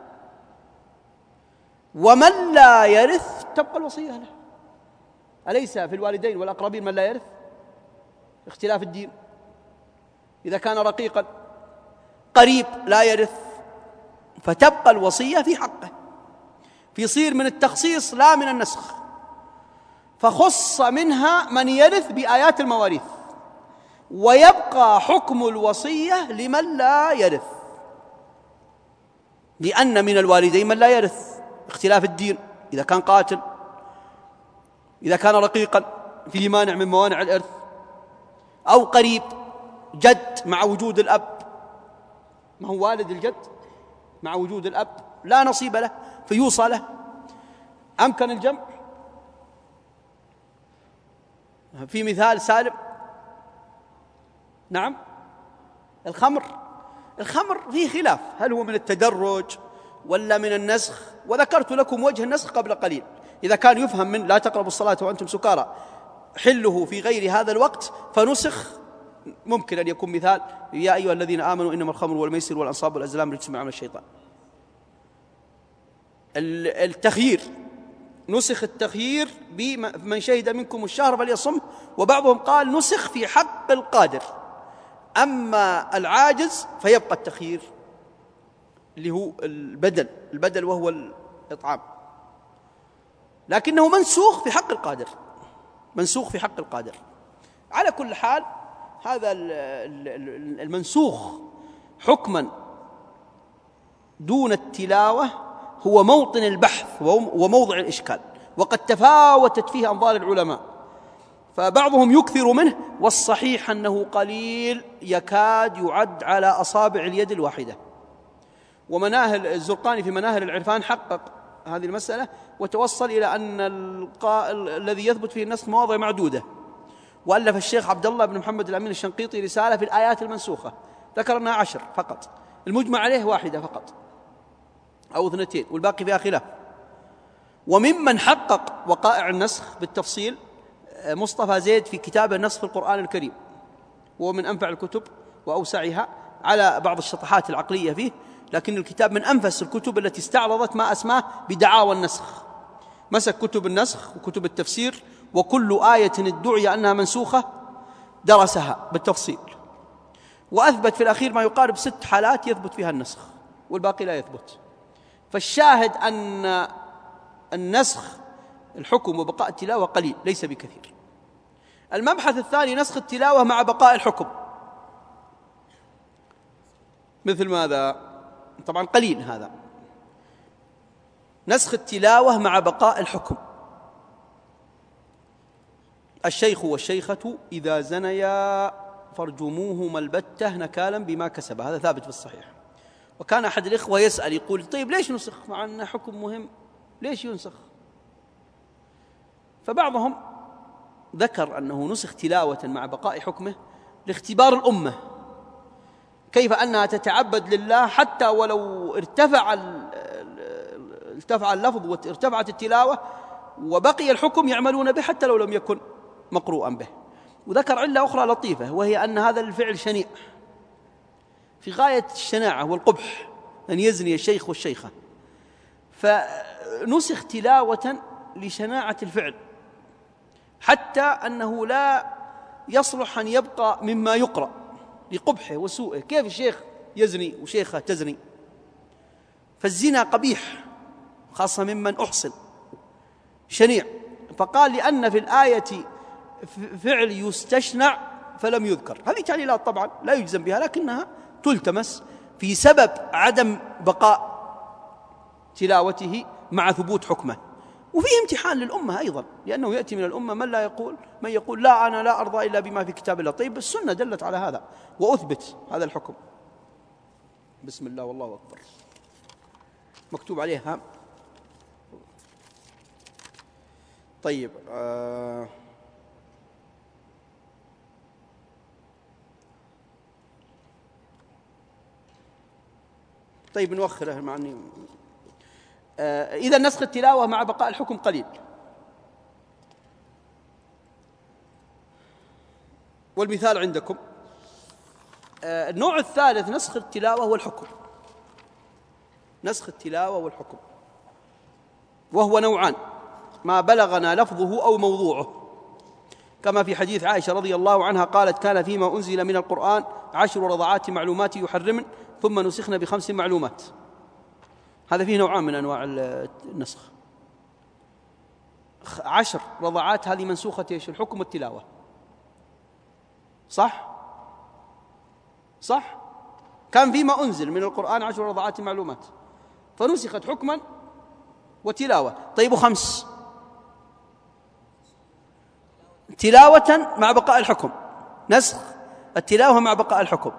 ومن لا يرث تبقى الوصية له. أليس في الوالدين والأقربين من لا يرث؟ اختلاف الدين. إذا كان رقيقا قريب لا يرث فتبقى الوصية في حقه، فيصير من التخصيص لا من النسخ، فخص منها من يرث بآيات المواريث، ويبقى حكم الوصية لمن لا يرث، لأن من الوالدين من لا يرث، اختلاف الدين، إذا كان قاتل، إذا كان رقيقا فيه مانع من موانع الإرث، أو قريب جد مع وجود الأب، ما هو والد الجد مع وجود الأب لا نصيب له فيوصى له. أمكن الجمع؟ في مثال سالم. نعم الخمر فيه خلاف، هل هو من التدرج ولا من النسخ؟ وذكرت لكم وجه النسخ قبل قليل. إذا كان يفهم من لا تقربوا الصلاة وأنتم سكارى حله في غير هذا الوقت فنسخ، ممكن أن يكون مثال: يا أيها الذين آمنوا إنما الخمر والميسر والأنصاب والأزلام رجس من عمل الشيطان. التخيير نسخ التخيير بمن شهد منكم الشهر فليصم، وبعضهم قال نسخ في حق القادر، أما العاجز فيبقى التخيير اللي هو البدل وهو الإطعام، لكنه منسوخ في حق القادر، منسوخ في حق القادر. على كل حال هذا المنسوخ حكما دون التلاوة هو موطن البحث وموضع الإشكال، وقد تفاوتت فيه أنظار العلماء، فبعضهم يكثر منه، والصحيح أنه قليل يكاد يعد على أصابع اليد الواحدة. ومناهل الزرقاني في مناهل العرفان حقق هذه المسألة وتوصل إلى أن الذي يثبت فيه النسخ مواضع معدودة. وألف الشيخ عبد الله بن محمد الأمين الشنقيطي رسالة في الآيات المنسوخة ذكرنا 10 فقط، المجمع عليه 1 فقط أو 2، والباقي فيها خلاف. وممن حقق وقائع النسخ بالتفصيل مصطفى زيد في كتاب النسخ في القرآن الكريم، وهو من أنفع الكتب وأوسعها على بعض الشطحات العقلية فيه، لكن الكتاب من أنفس الكتب التي استعرضت ما أسماه بدعاوى النسخ. مسك كتب النسخ وكتب التفسير، وكل آية ادعي أنها منسوخة درسها بالتفصيل، وأثبت في الأخير ما يقارب 6 حالات يثبت فيها النسخ والباقي لا يثبت. فالشاهد أن النسخ الحكم وبقاء التلاوة قليل ليس بكثير. المبحث الثاني نسخ التلاوة مع بقاء الحكم. مثل ماذا؟ طبعا قليل هذا، نسخ التلاوة مع بقاء الحكم. الشيخ والشيخة إذا زنيا فارجموهما البتة نكالا بما كسب. هذا ثابت في الصحيح. وكان أحد الإخوة يسأل يقول طيب ليش نسخ مع أنه حكم مهم، ليش ينسخ؟ فبعضهم ذكر أنه نسخ تلاوة مع بقاء حكمه لاختبار الأمة، كيف أنها تتعبد لله حتى ولو ارتفع اللفظ وارتفعت التلاوة وبقي الحكم يعملون به حتى لو لم يكن مقروءا به. وذكر علة أخرى لطيفة، وهي أن هذا الفعل شنيع في غاية الشناعة والقبح، أن يزني الشيخ والشيخة، فنسخ تلاوة لشناعة الفعل حتى أنه لا يصلح أن يبقى مما يقرأ لقبحه وسوءه. كيف الشيخ يزني وشيخة تزني؟ فالزنا قبيح خاصة ممن أحصن، شنيع. فقال لأن في الآية فعل يستشنع فلم يذكر. هذه تعليلات طبعا لا يجزم بها، لكنها تلتمس في سبب عدم بقاء تلاوته مع ثبوت حكمه. وفيه امتحان للأمة أيضا، لأنه يأتي من الأمة من يقول لا أنا لا أرضى إلا بما في كتاب الله. طيب السنة دلت على هذا وأثبت هذا الحكم. بسم الله والله أكبر. مكتوب عليها. طيب طيب نوخره مع أني إذا نسخ التلاوة مع بقاء الحكم قليل. والمثال عندكم. النوع الثالث نسخ التلاوة والحكم. نسخ التلاوة والحكم وهو نوعان: ما بلغنا لفظه أو موضوعه، كما في حديث عائشة رضي الله عنها قالت: كان فيما أنزل من القرآن 10 رضعات معلومات يحرمن ثم نسخن ب5 معلومات. هذا فيه نوعان من أنواع النسخ. 10 رضعات هذه منسوخة إيش؟ الحكم والتلاوة، صح؟ كان فيما أنزل من القرآن 10 رضعات معلومات فنسخت حكما وتلاوة. طيب 5 تلاوة مع بقاء الحكم، نسخ التلاوة مع بقاء الحكم،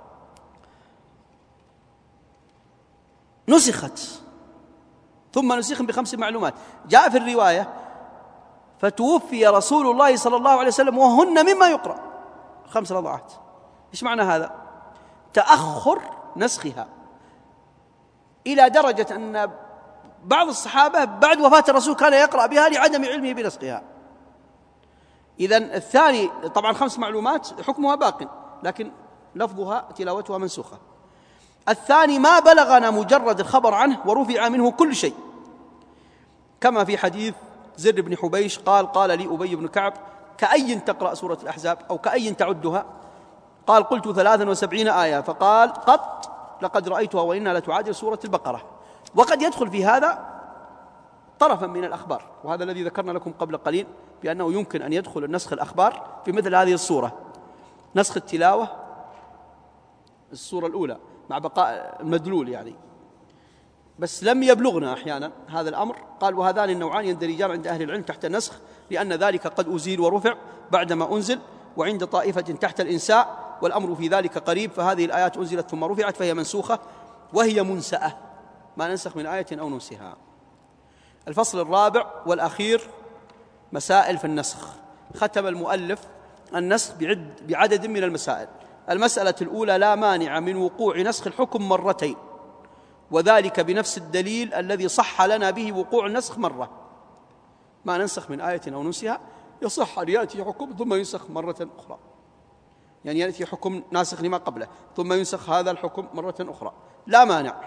نسخت ثم نسخن ب5 معلومات. جاء في الرواية: فتوفي رسول الله صلى الله عليه وسلم وهن مما يقرأ 5 رضعات. إيش معنى هذا؟ تأخر نسخها إلى درجة أن بعض الصحابة بعد وفاة الرسول كان يقرأ بها لعدم علمه بنسخها. إذن الثاني طبعا 5 معلومات حكمها باق، لكن لفظها تلاوتها منسوخة. الثاني ما بلغنا مجرد الخبر عنه ورفع منه كل شيء، كما في حديث زر بن حبيش قال لي أبي بن كعب: كأي تقرأ سورة الأحزاب أو كأي تعدها؟ قال: قلت 73 آية. فقال: قط لقد رأيتها وإنها لتعادل سورة البقرة. وقد يدخل في هذا طرفا من الأخبار، وهذا الذي ذكرنا لكم قبل قليل بأنه يمكن أن يدخل النسخ الأخبار في مثل هذه الصورة: نسخ التلاوة الصورة الأولى مع بقاء المدلول يعني. بس لم يبلغنا أحيانا هذا الأمر. قال: وهذان النوعان يندرجان عند أهل العلم تحت النسخ، لأن ذلك قد أزيل ورفع بعدما أنزل، وعند طائفة تحت الإنساء، والأمر في ذلك قريب. فهذه الآيات أنزلت ثم رفعت فهي منسوخة وهي منسأة، ما ننسخ من آية أو ننسها. الفصل الرابع والأخير: مسائل في النسخ. ختم المؤلف النسخ بعدد من المسائل. المسألة الأولى: لا مانع من وقوع نسخ الحكم مرتين، وذلك بنفس الدليل الذي صح لنا به وقوع النسخ مرة. ما ننسخ من آية أو ننسها يصح أن يأتي حكم ثم ينسخ مرة أخرى، يعني يأتي حكم ناسخ لما قبله ثم ينسخ هذا الحكم مرة أخرى، لا مانع.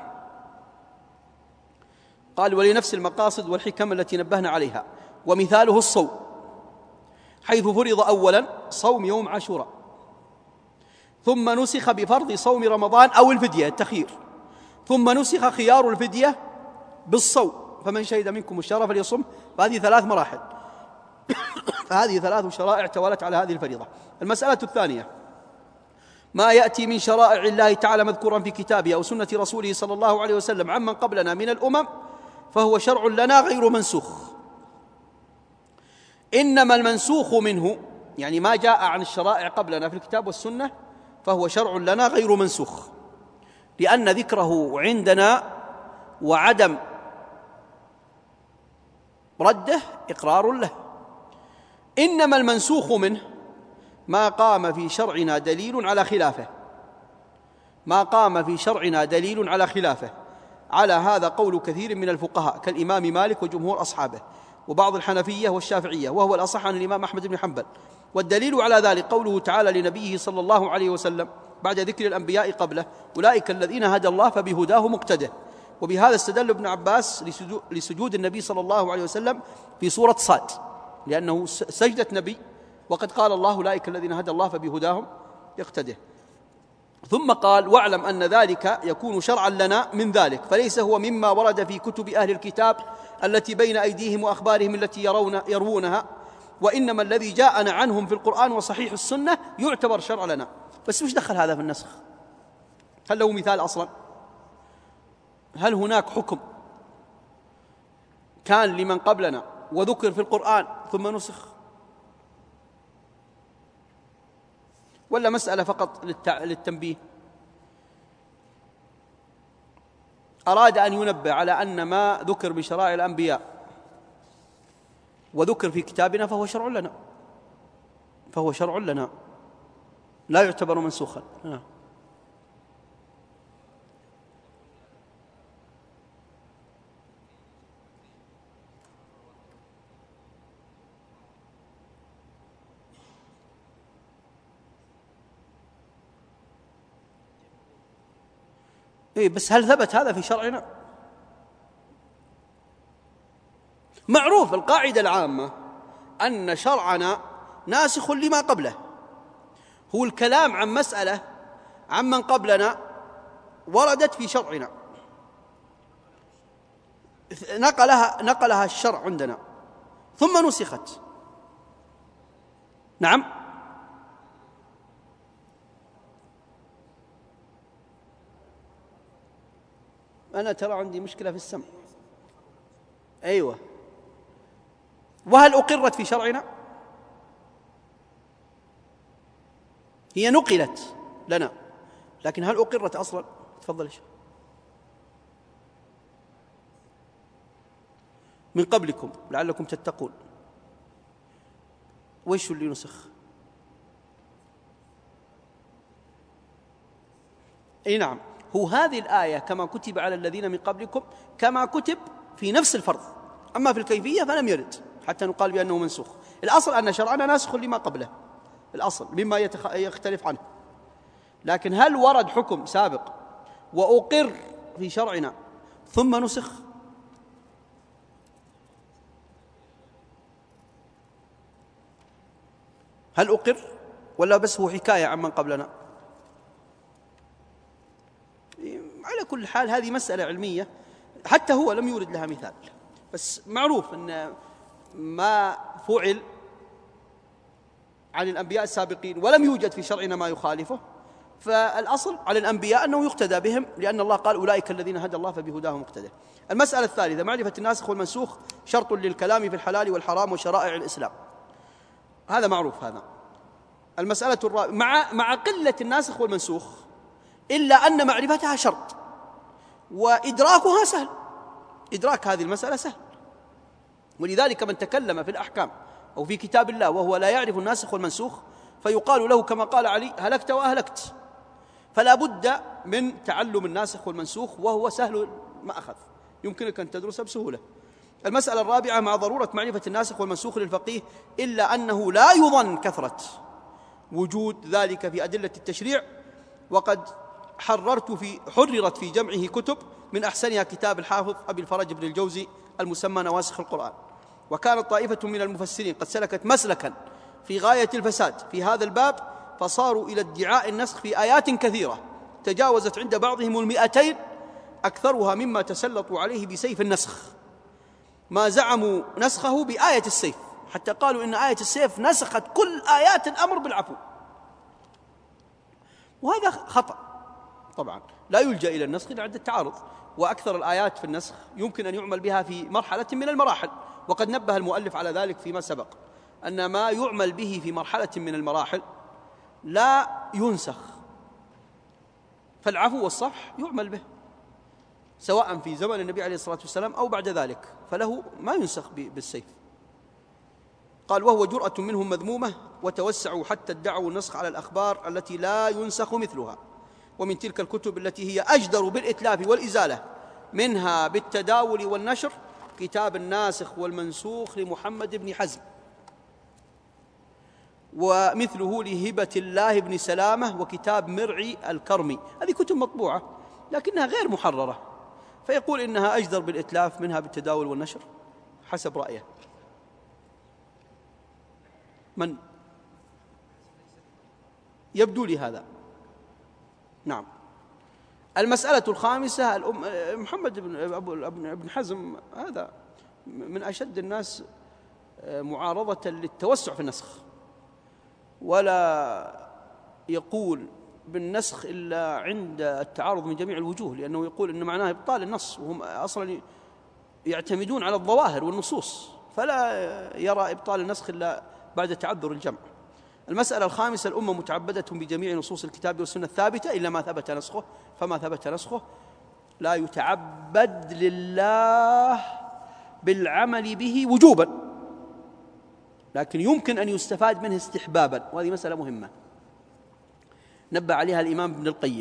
قال: ولنفس المقاصد والحكم التي نبهنا عليها. ومثاله الصوم، حيث فرض أولا صوم يوم عاشوراء، ثم نسخ بفرض صوم رمضان أو الفدية التخيير، ثم نسخ خيار الفدية بالصوم، فمن شهد منكم الشهر فليصم. فهذه 3 مراحل فهذه 3 شرائع توالت على هذه الفريضة. المسألة الثانية: ما يأتي من شرائع الله تعالى مذكورا في كتابه أو سنة رسوله صلى الله عليه وسلم عمن قبلنا من الأمم فهو شرع لنا غير منسوخ، إنما المنسوخ منه يعني ما جاء عن الشرائع قبلنا في الكتاب والسنة فهو شرع لنا غير منسوخ، لأن ذكره عندنا وعدم رده إقرار له. إنما المنسوخ منه ما قام في شرعنا دليل على خلافه، ما قام في شرعنا دليل على خلافه. على هذا قول كثير من الفقهاء كالإمام مالك وجمهور أصحابه وبعض الحنفية والشافعية، وهو الأصح عن الإمام أحمد بن حنبل. والدليل على ذلك قوله تعالى لنبيه صلى الله عليه وسلم بعد ذكر الأنبياء قبله: أولئك الذين هدى الله فبهداه مقتده. وبهذا استدل ابن عباس لسجود النبي صلى الله عليه وسلم في سورة صاد، لأنه سجدة نبي، وقد قال الله: أولئك الذين هدى الله فبهداهم يقتده. ثم قال: واعلم أن ذلك يكون شرعا لنا من ذلك، فليس هو مما ورد في كتب أهل الكتاب التي بين أيديهم وأخبارهم التي يروونها، وإنما الذي جاءنا عنهم في القرآن وصحيح السنة يعتبر شرع لنا. بس وش دخل هذا في النسخ؟ هل له مثال أصلا؟ هل هناك حكم كان لمن قبلنا وذكر في القرآن ثم نسخ، ولا مسألة فقط للتنبيه؟ أراد أن ينبه على أن ما ذكر بشرائع الأنبياء وذكر في كتابنا فهو شرع لنا، فهو شرع لنا لا يعتبر منسوخا. إيه، بس هل ثبت هذا في شرعنا؟ معروف القاعدة العامة أن شرعنا ناسخ لما قبله. هو الكلام عن مسألة عمن قبلنا وردت في شرعنا، نقلها الشرع عندنا ثم نسخت. نعم، أنا ترى عندي مشكلة في السمع. أيوة، وهل أقرت في شرعنا؟ هي نقلت لنا، لكن هل أقرت أصلا؟ تفضل. من قبلكم لعلكم تتقون. وإيش اللي نسخ؟ أي نعم، هو هذه الآية كما كتب على الذين من قبلكم كما كتب في نفس الفرض، أما في الكيفية فلم يرد حتى نقال بأنه منسوخ. الأصل أن شرعنا ناسخ لما قبله، الأصل مما يختلف عنه. لكن هل ورد حكم سابق وأقر في شرعنا ثم نسخ؟ هل أقر ولا بس هو حكاية عمن قبلنا؟ على كل حال هذه مسألة علمية، حتى هو لم يورد لها مثال، بس معروف أن ما فعل عن الأنبياء السابقين ولم يوجد في شرعنا ما يخالفه، فالأصل على الأنبياء أنه يقتدى بهم، لأن الله قال: أولئك الذين هدى الله فبهداه مقتدى. المسألة الثالثة: معرفة الناسخ والمنسوخ شرط للكلام في الحلال والحرام وشرائع الإسلام. هذا معروف. هذا المسألة الرابعة: مع قلة الناسخ والمنسوخ إلا أن معرفتها شرط وإدراكها سهل. إدراك هذه المسألة سهل، ولذلك من تكلم في الأحكام أو في كتاب الله وهو لا يعرف الناسخ والمنسوخ فيقال له كما قال علي: هلكت وأهلكت. فلا بد من تعلم الناسخ والمنسوخ، وهو سهل المأخذ، يمكنك أن تدرسه بسهولة. المسألة الرابعة: مع ضرورة معرفة الناسخ والمنسوخ للفقيه إلا أنه لا يظن كثرة وجود ذلك في أدلة التشريع، وقد حررت في جمعه كتب، من أحسنها كتاب الحافظ أبي الفرج بن الجوزي المسمى نواسخ القرآن. وكانت طائفة من المفسرين قد سلكت مسلكا في غاية الفساد في هذا الباب، فصاروا إلى ادعاء النسخ في آيات كثيرة تجاوزت عند بعضهم 200، أكثرها مما تسلطوا عليه بسيف النسخ، ما زعموا نسخه بآية السيف، حتى قالوا إن آية السيف نسخت كل آيات الأمر بالعفو، وهذا خطأ. طبعا لا يلجأ إلى النسخ إلا عند التعارض، وأكثر الآيات في النسخ يمكن أن يعمل بها في مرحلة من المراحل، وقد نبه المؤلف على ذلك فيما سبق. أن ما يعمل به في مرحلة من المراحل لا ينسخ، فالعفو والصفح يعمل به سواء في زمن النبي عليه الصلاة والسلام أو بعد ذلك، فله ما ينسخ بالسيف. قال: وهو جرأة منهم مذمومة، وتوسعوا حتى ادعوا النسخ على الأخبار التي لا ينسخ مثلها. ومن تلك الكتب التي هي أجدر بالإتلاف والإزالة منها بالتداول والنشر كتاب الناسخ والمنسوخ لمحمد بن حزم، ومثله لهبة الله بن سلامة، وكتاب مرعي الكرمي. هذه كتب مطبوعة لكنها غير محررة، فيقول إنها أجدر بالإتلاف منها بالتداول والنشر حسب رأيه. من يبدو لي هذا؟ نعم. المسألة الخامسة، محمد بن حزم هذا من أشد الناس معارضة للتوسع في النسخ، ولا يقول بالنسخ إلا عند التعارض من جميع الوجوه، لأنه يقول إن معناه إبطال النص، وهم أصلا يعتمدون على الظواهر والنصوص، فلا يرى إبطال النسخ إلا بعد تعذر الجمع. المسألة الخامسة: الأمة متعبدة بجميع نصوص الكتاب والسنة الثابتة إلا ما ثبت نسخه، فما ثبت نسخه لا يتعبد لله بالعمل به وجوبا، لكن يمكن أن يستفاد منه استحبابا، وهذه مسألة مهمة نبه عليها الإمام ابن القيم،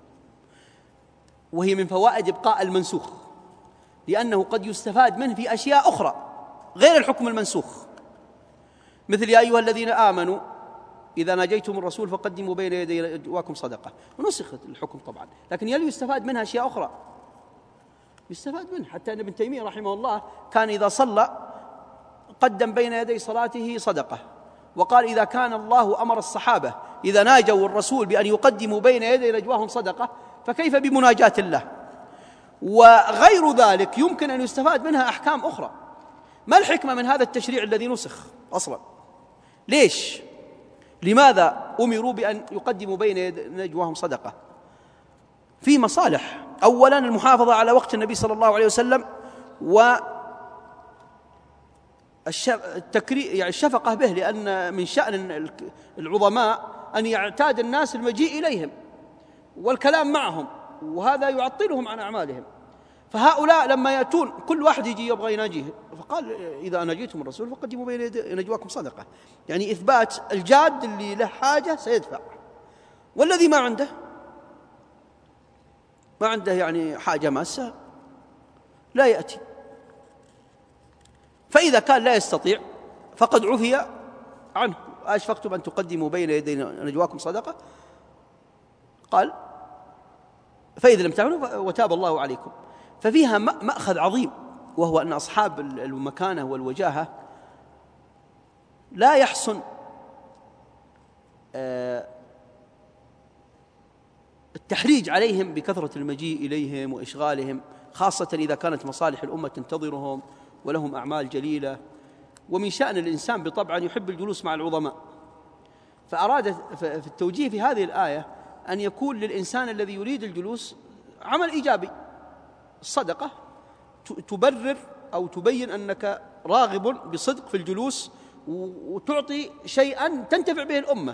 وهي من فوائد إبقاء المنسوخ، لأنه قد يستفاد منه في أشياء أخرى غير الحكم المنسوخ، مثل: يا أيها الذين آمنوا إذا ناجيتم الرسول فقدموا بين يدي نجواكم صدقة، ونسخت الحكم طبعا، لكن يستفاد منها أشياء أخرى، يستفاد منه. حتى أن ابن تيمية رحمه الله كان إذا صلى قدم بين يدي صلاته صدقة، وقال: إذا كان الله أمر الصحابة إذا ناجوا الرسول بأن يقدموا بين يدي نجواهم صدقة، فكيف بمناجاة الله؟ وغير ذلك يمكن أن يستفاد منها أحكام أخرى. ما الحكمة من هذا التشريع الذي نسخ أصلا؟ ليش؟ لماذا أمروا بأن يقدموا بين يدي نجواهم صدقة؟ في مصالح. أولا المحافظة على وقت النبي صلى الله عليه وسلم، الشفقة به، لأن من شأن العظماء أن يعتاد الناس المجيء إليهم والكلام معهم، وهذا يعطلهم عن أعمالهم. فهؤلاء لما يأتون كل واحد يجي يبغى يناجيه، فقال: إذا ناجيتم الرسول فقدموا بين يدي نجواكم صدقة، يعني إثبات الجاد اللي له حاجة سيدفع، والذي ما عنده يعني حاجة ماسة لا يأتي. فإذا كان لا يستطيع فقد عفي عنه. أشفقتم أن تقدموا بين يدي نجواكم صدقة؟ قال: فإذا لم تعملوا وتاب الله عليكم. ففيها مأخذ عظيم، وهو أن أصحاب المكانة والوجاهة لا يحسن التحريج عليهم بكثرة المجيء إليهم وإشغالهم، خاصة إذا كانت مصالح الأمة تنتظرهم ولهم أعمال جليلة. ومن شأن الإنسان بطبعا يحب الجلوس مع العظماء، فأراد في التوجيه في هذه الآية أن يكون للإنسان الذي يريد الجلوس عمل إيجابي. الصدقة تبرر أو تبين أنك راغب بصدق في الجلوس، وتعطي شيئا تنتفع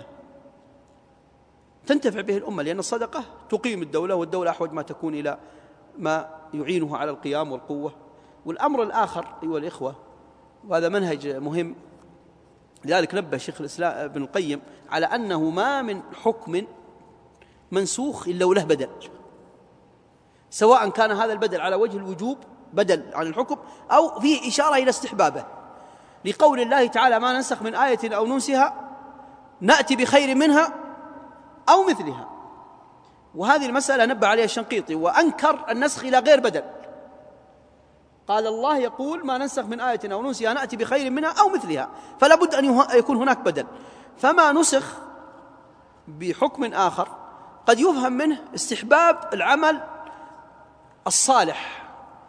به الأمة، لأن الصدقة تقيم الدولة، والدولة أحوج ما تكون إلى ما يعينها على القيام والقوة. والأمر الآخر أيها الإخوة، وهذا منهج مهم، لذلك نبه شيخ الإسلام ابن القيم على أنه ما من حكم منسوخ إلا وله بدل، سواء كان هذا البدل على وجه الوجوب بدل عن الحكم أو فيه إشارة إلى استحبابه، لقول الله تعالى: ما ننسخ من آية أو ننسها نأتي بخير منها أو مثلها. وهذه المسألة نبه عليها الشنقيطي وأنكر النسخ إلى غير بدل، قال: الله يقول: ما ننسخ من آية أو ننسها نأتي بخير منها أو مثلها، فلا بد أن يكون هناك بدل. فما نسخ بحكم آخر قد يفهم منه استحباب العمل الصالح،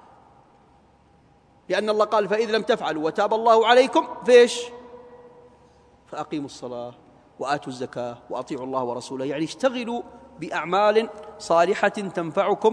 لأن الله قال: فإذا لم تفعلوا وتاب الله عليكم فإيش؟ فأقيموا الصلاة وآتوا الزكاة وأطيعوا الله ورسوله، يعني اشتغلوا بأعمال صالحة تنفعكم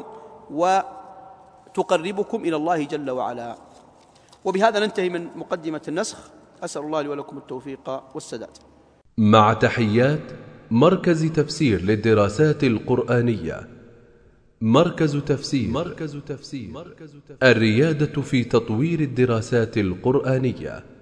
وتقربكم إلى الله جل وعلا. وبهذا ننتهي من مقدمة النسخ. أسأل الله لي ولكم التوفيق والسداد. مع تحيات مركز تفسير للدراسات القرآنية. مركز تفسير الريادة في تطوير الدراسات القرآنية.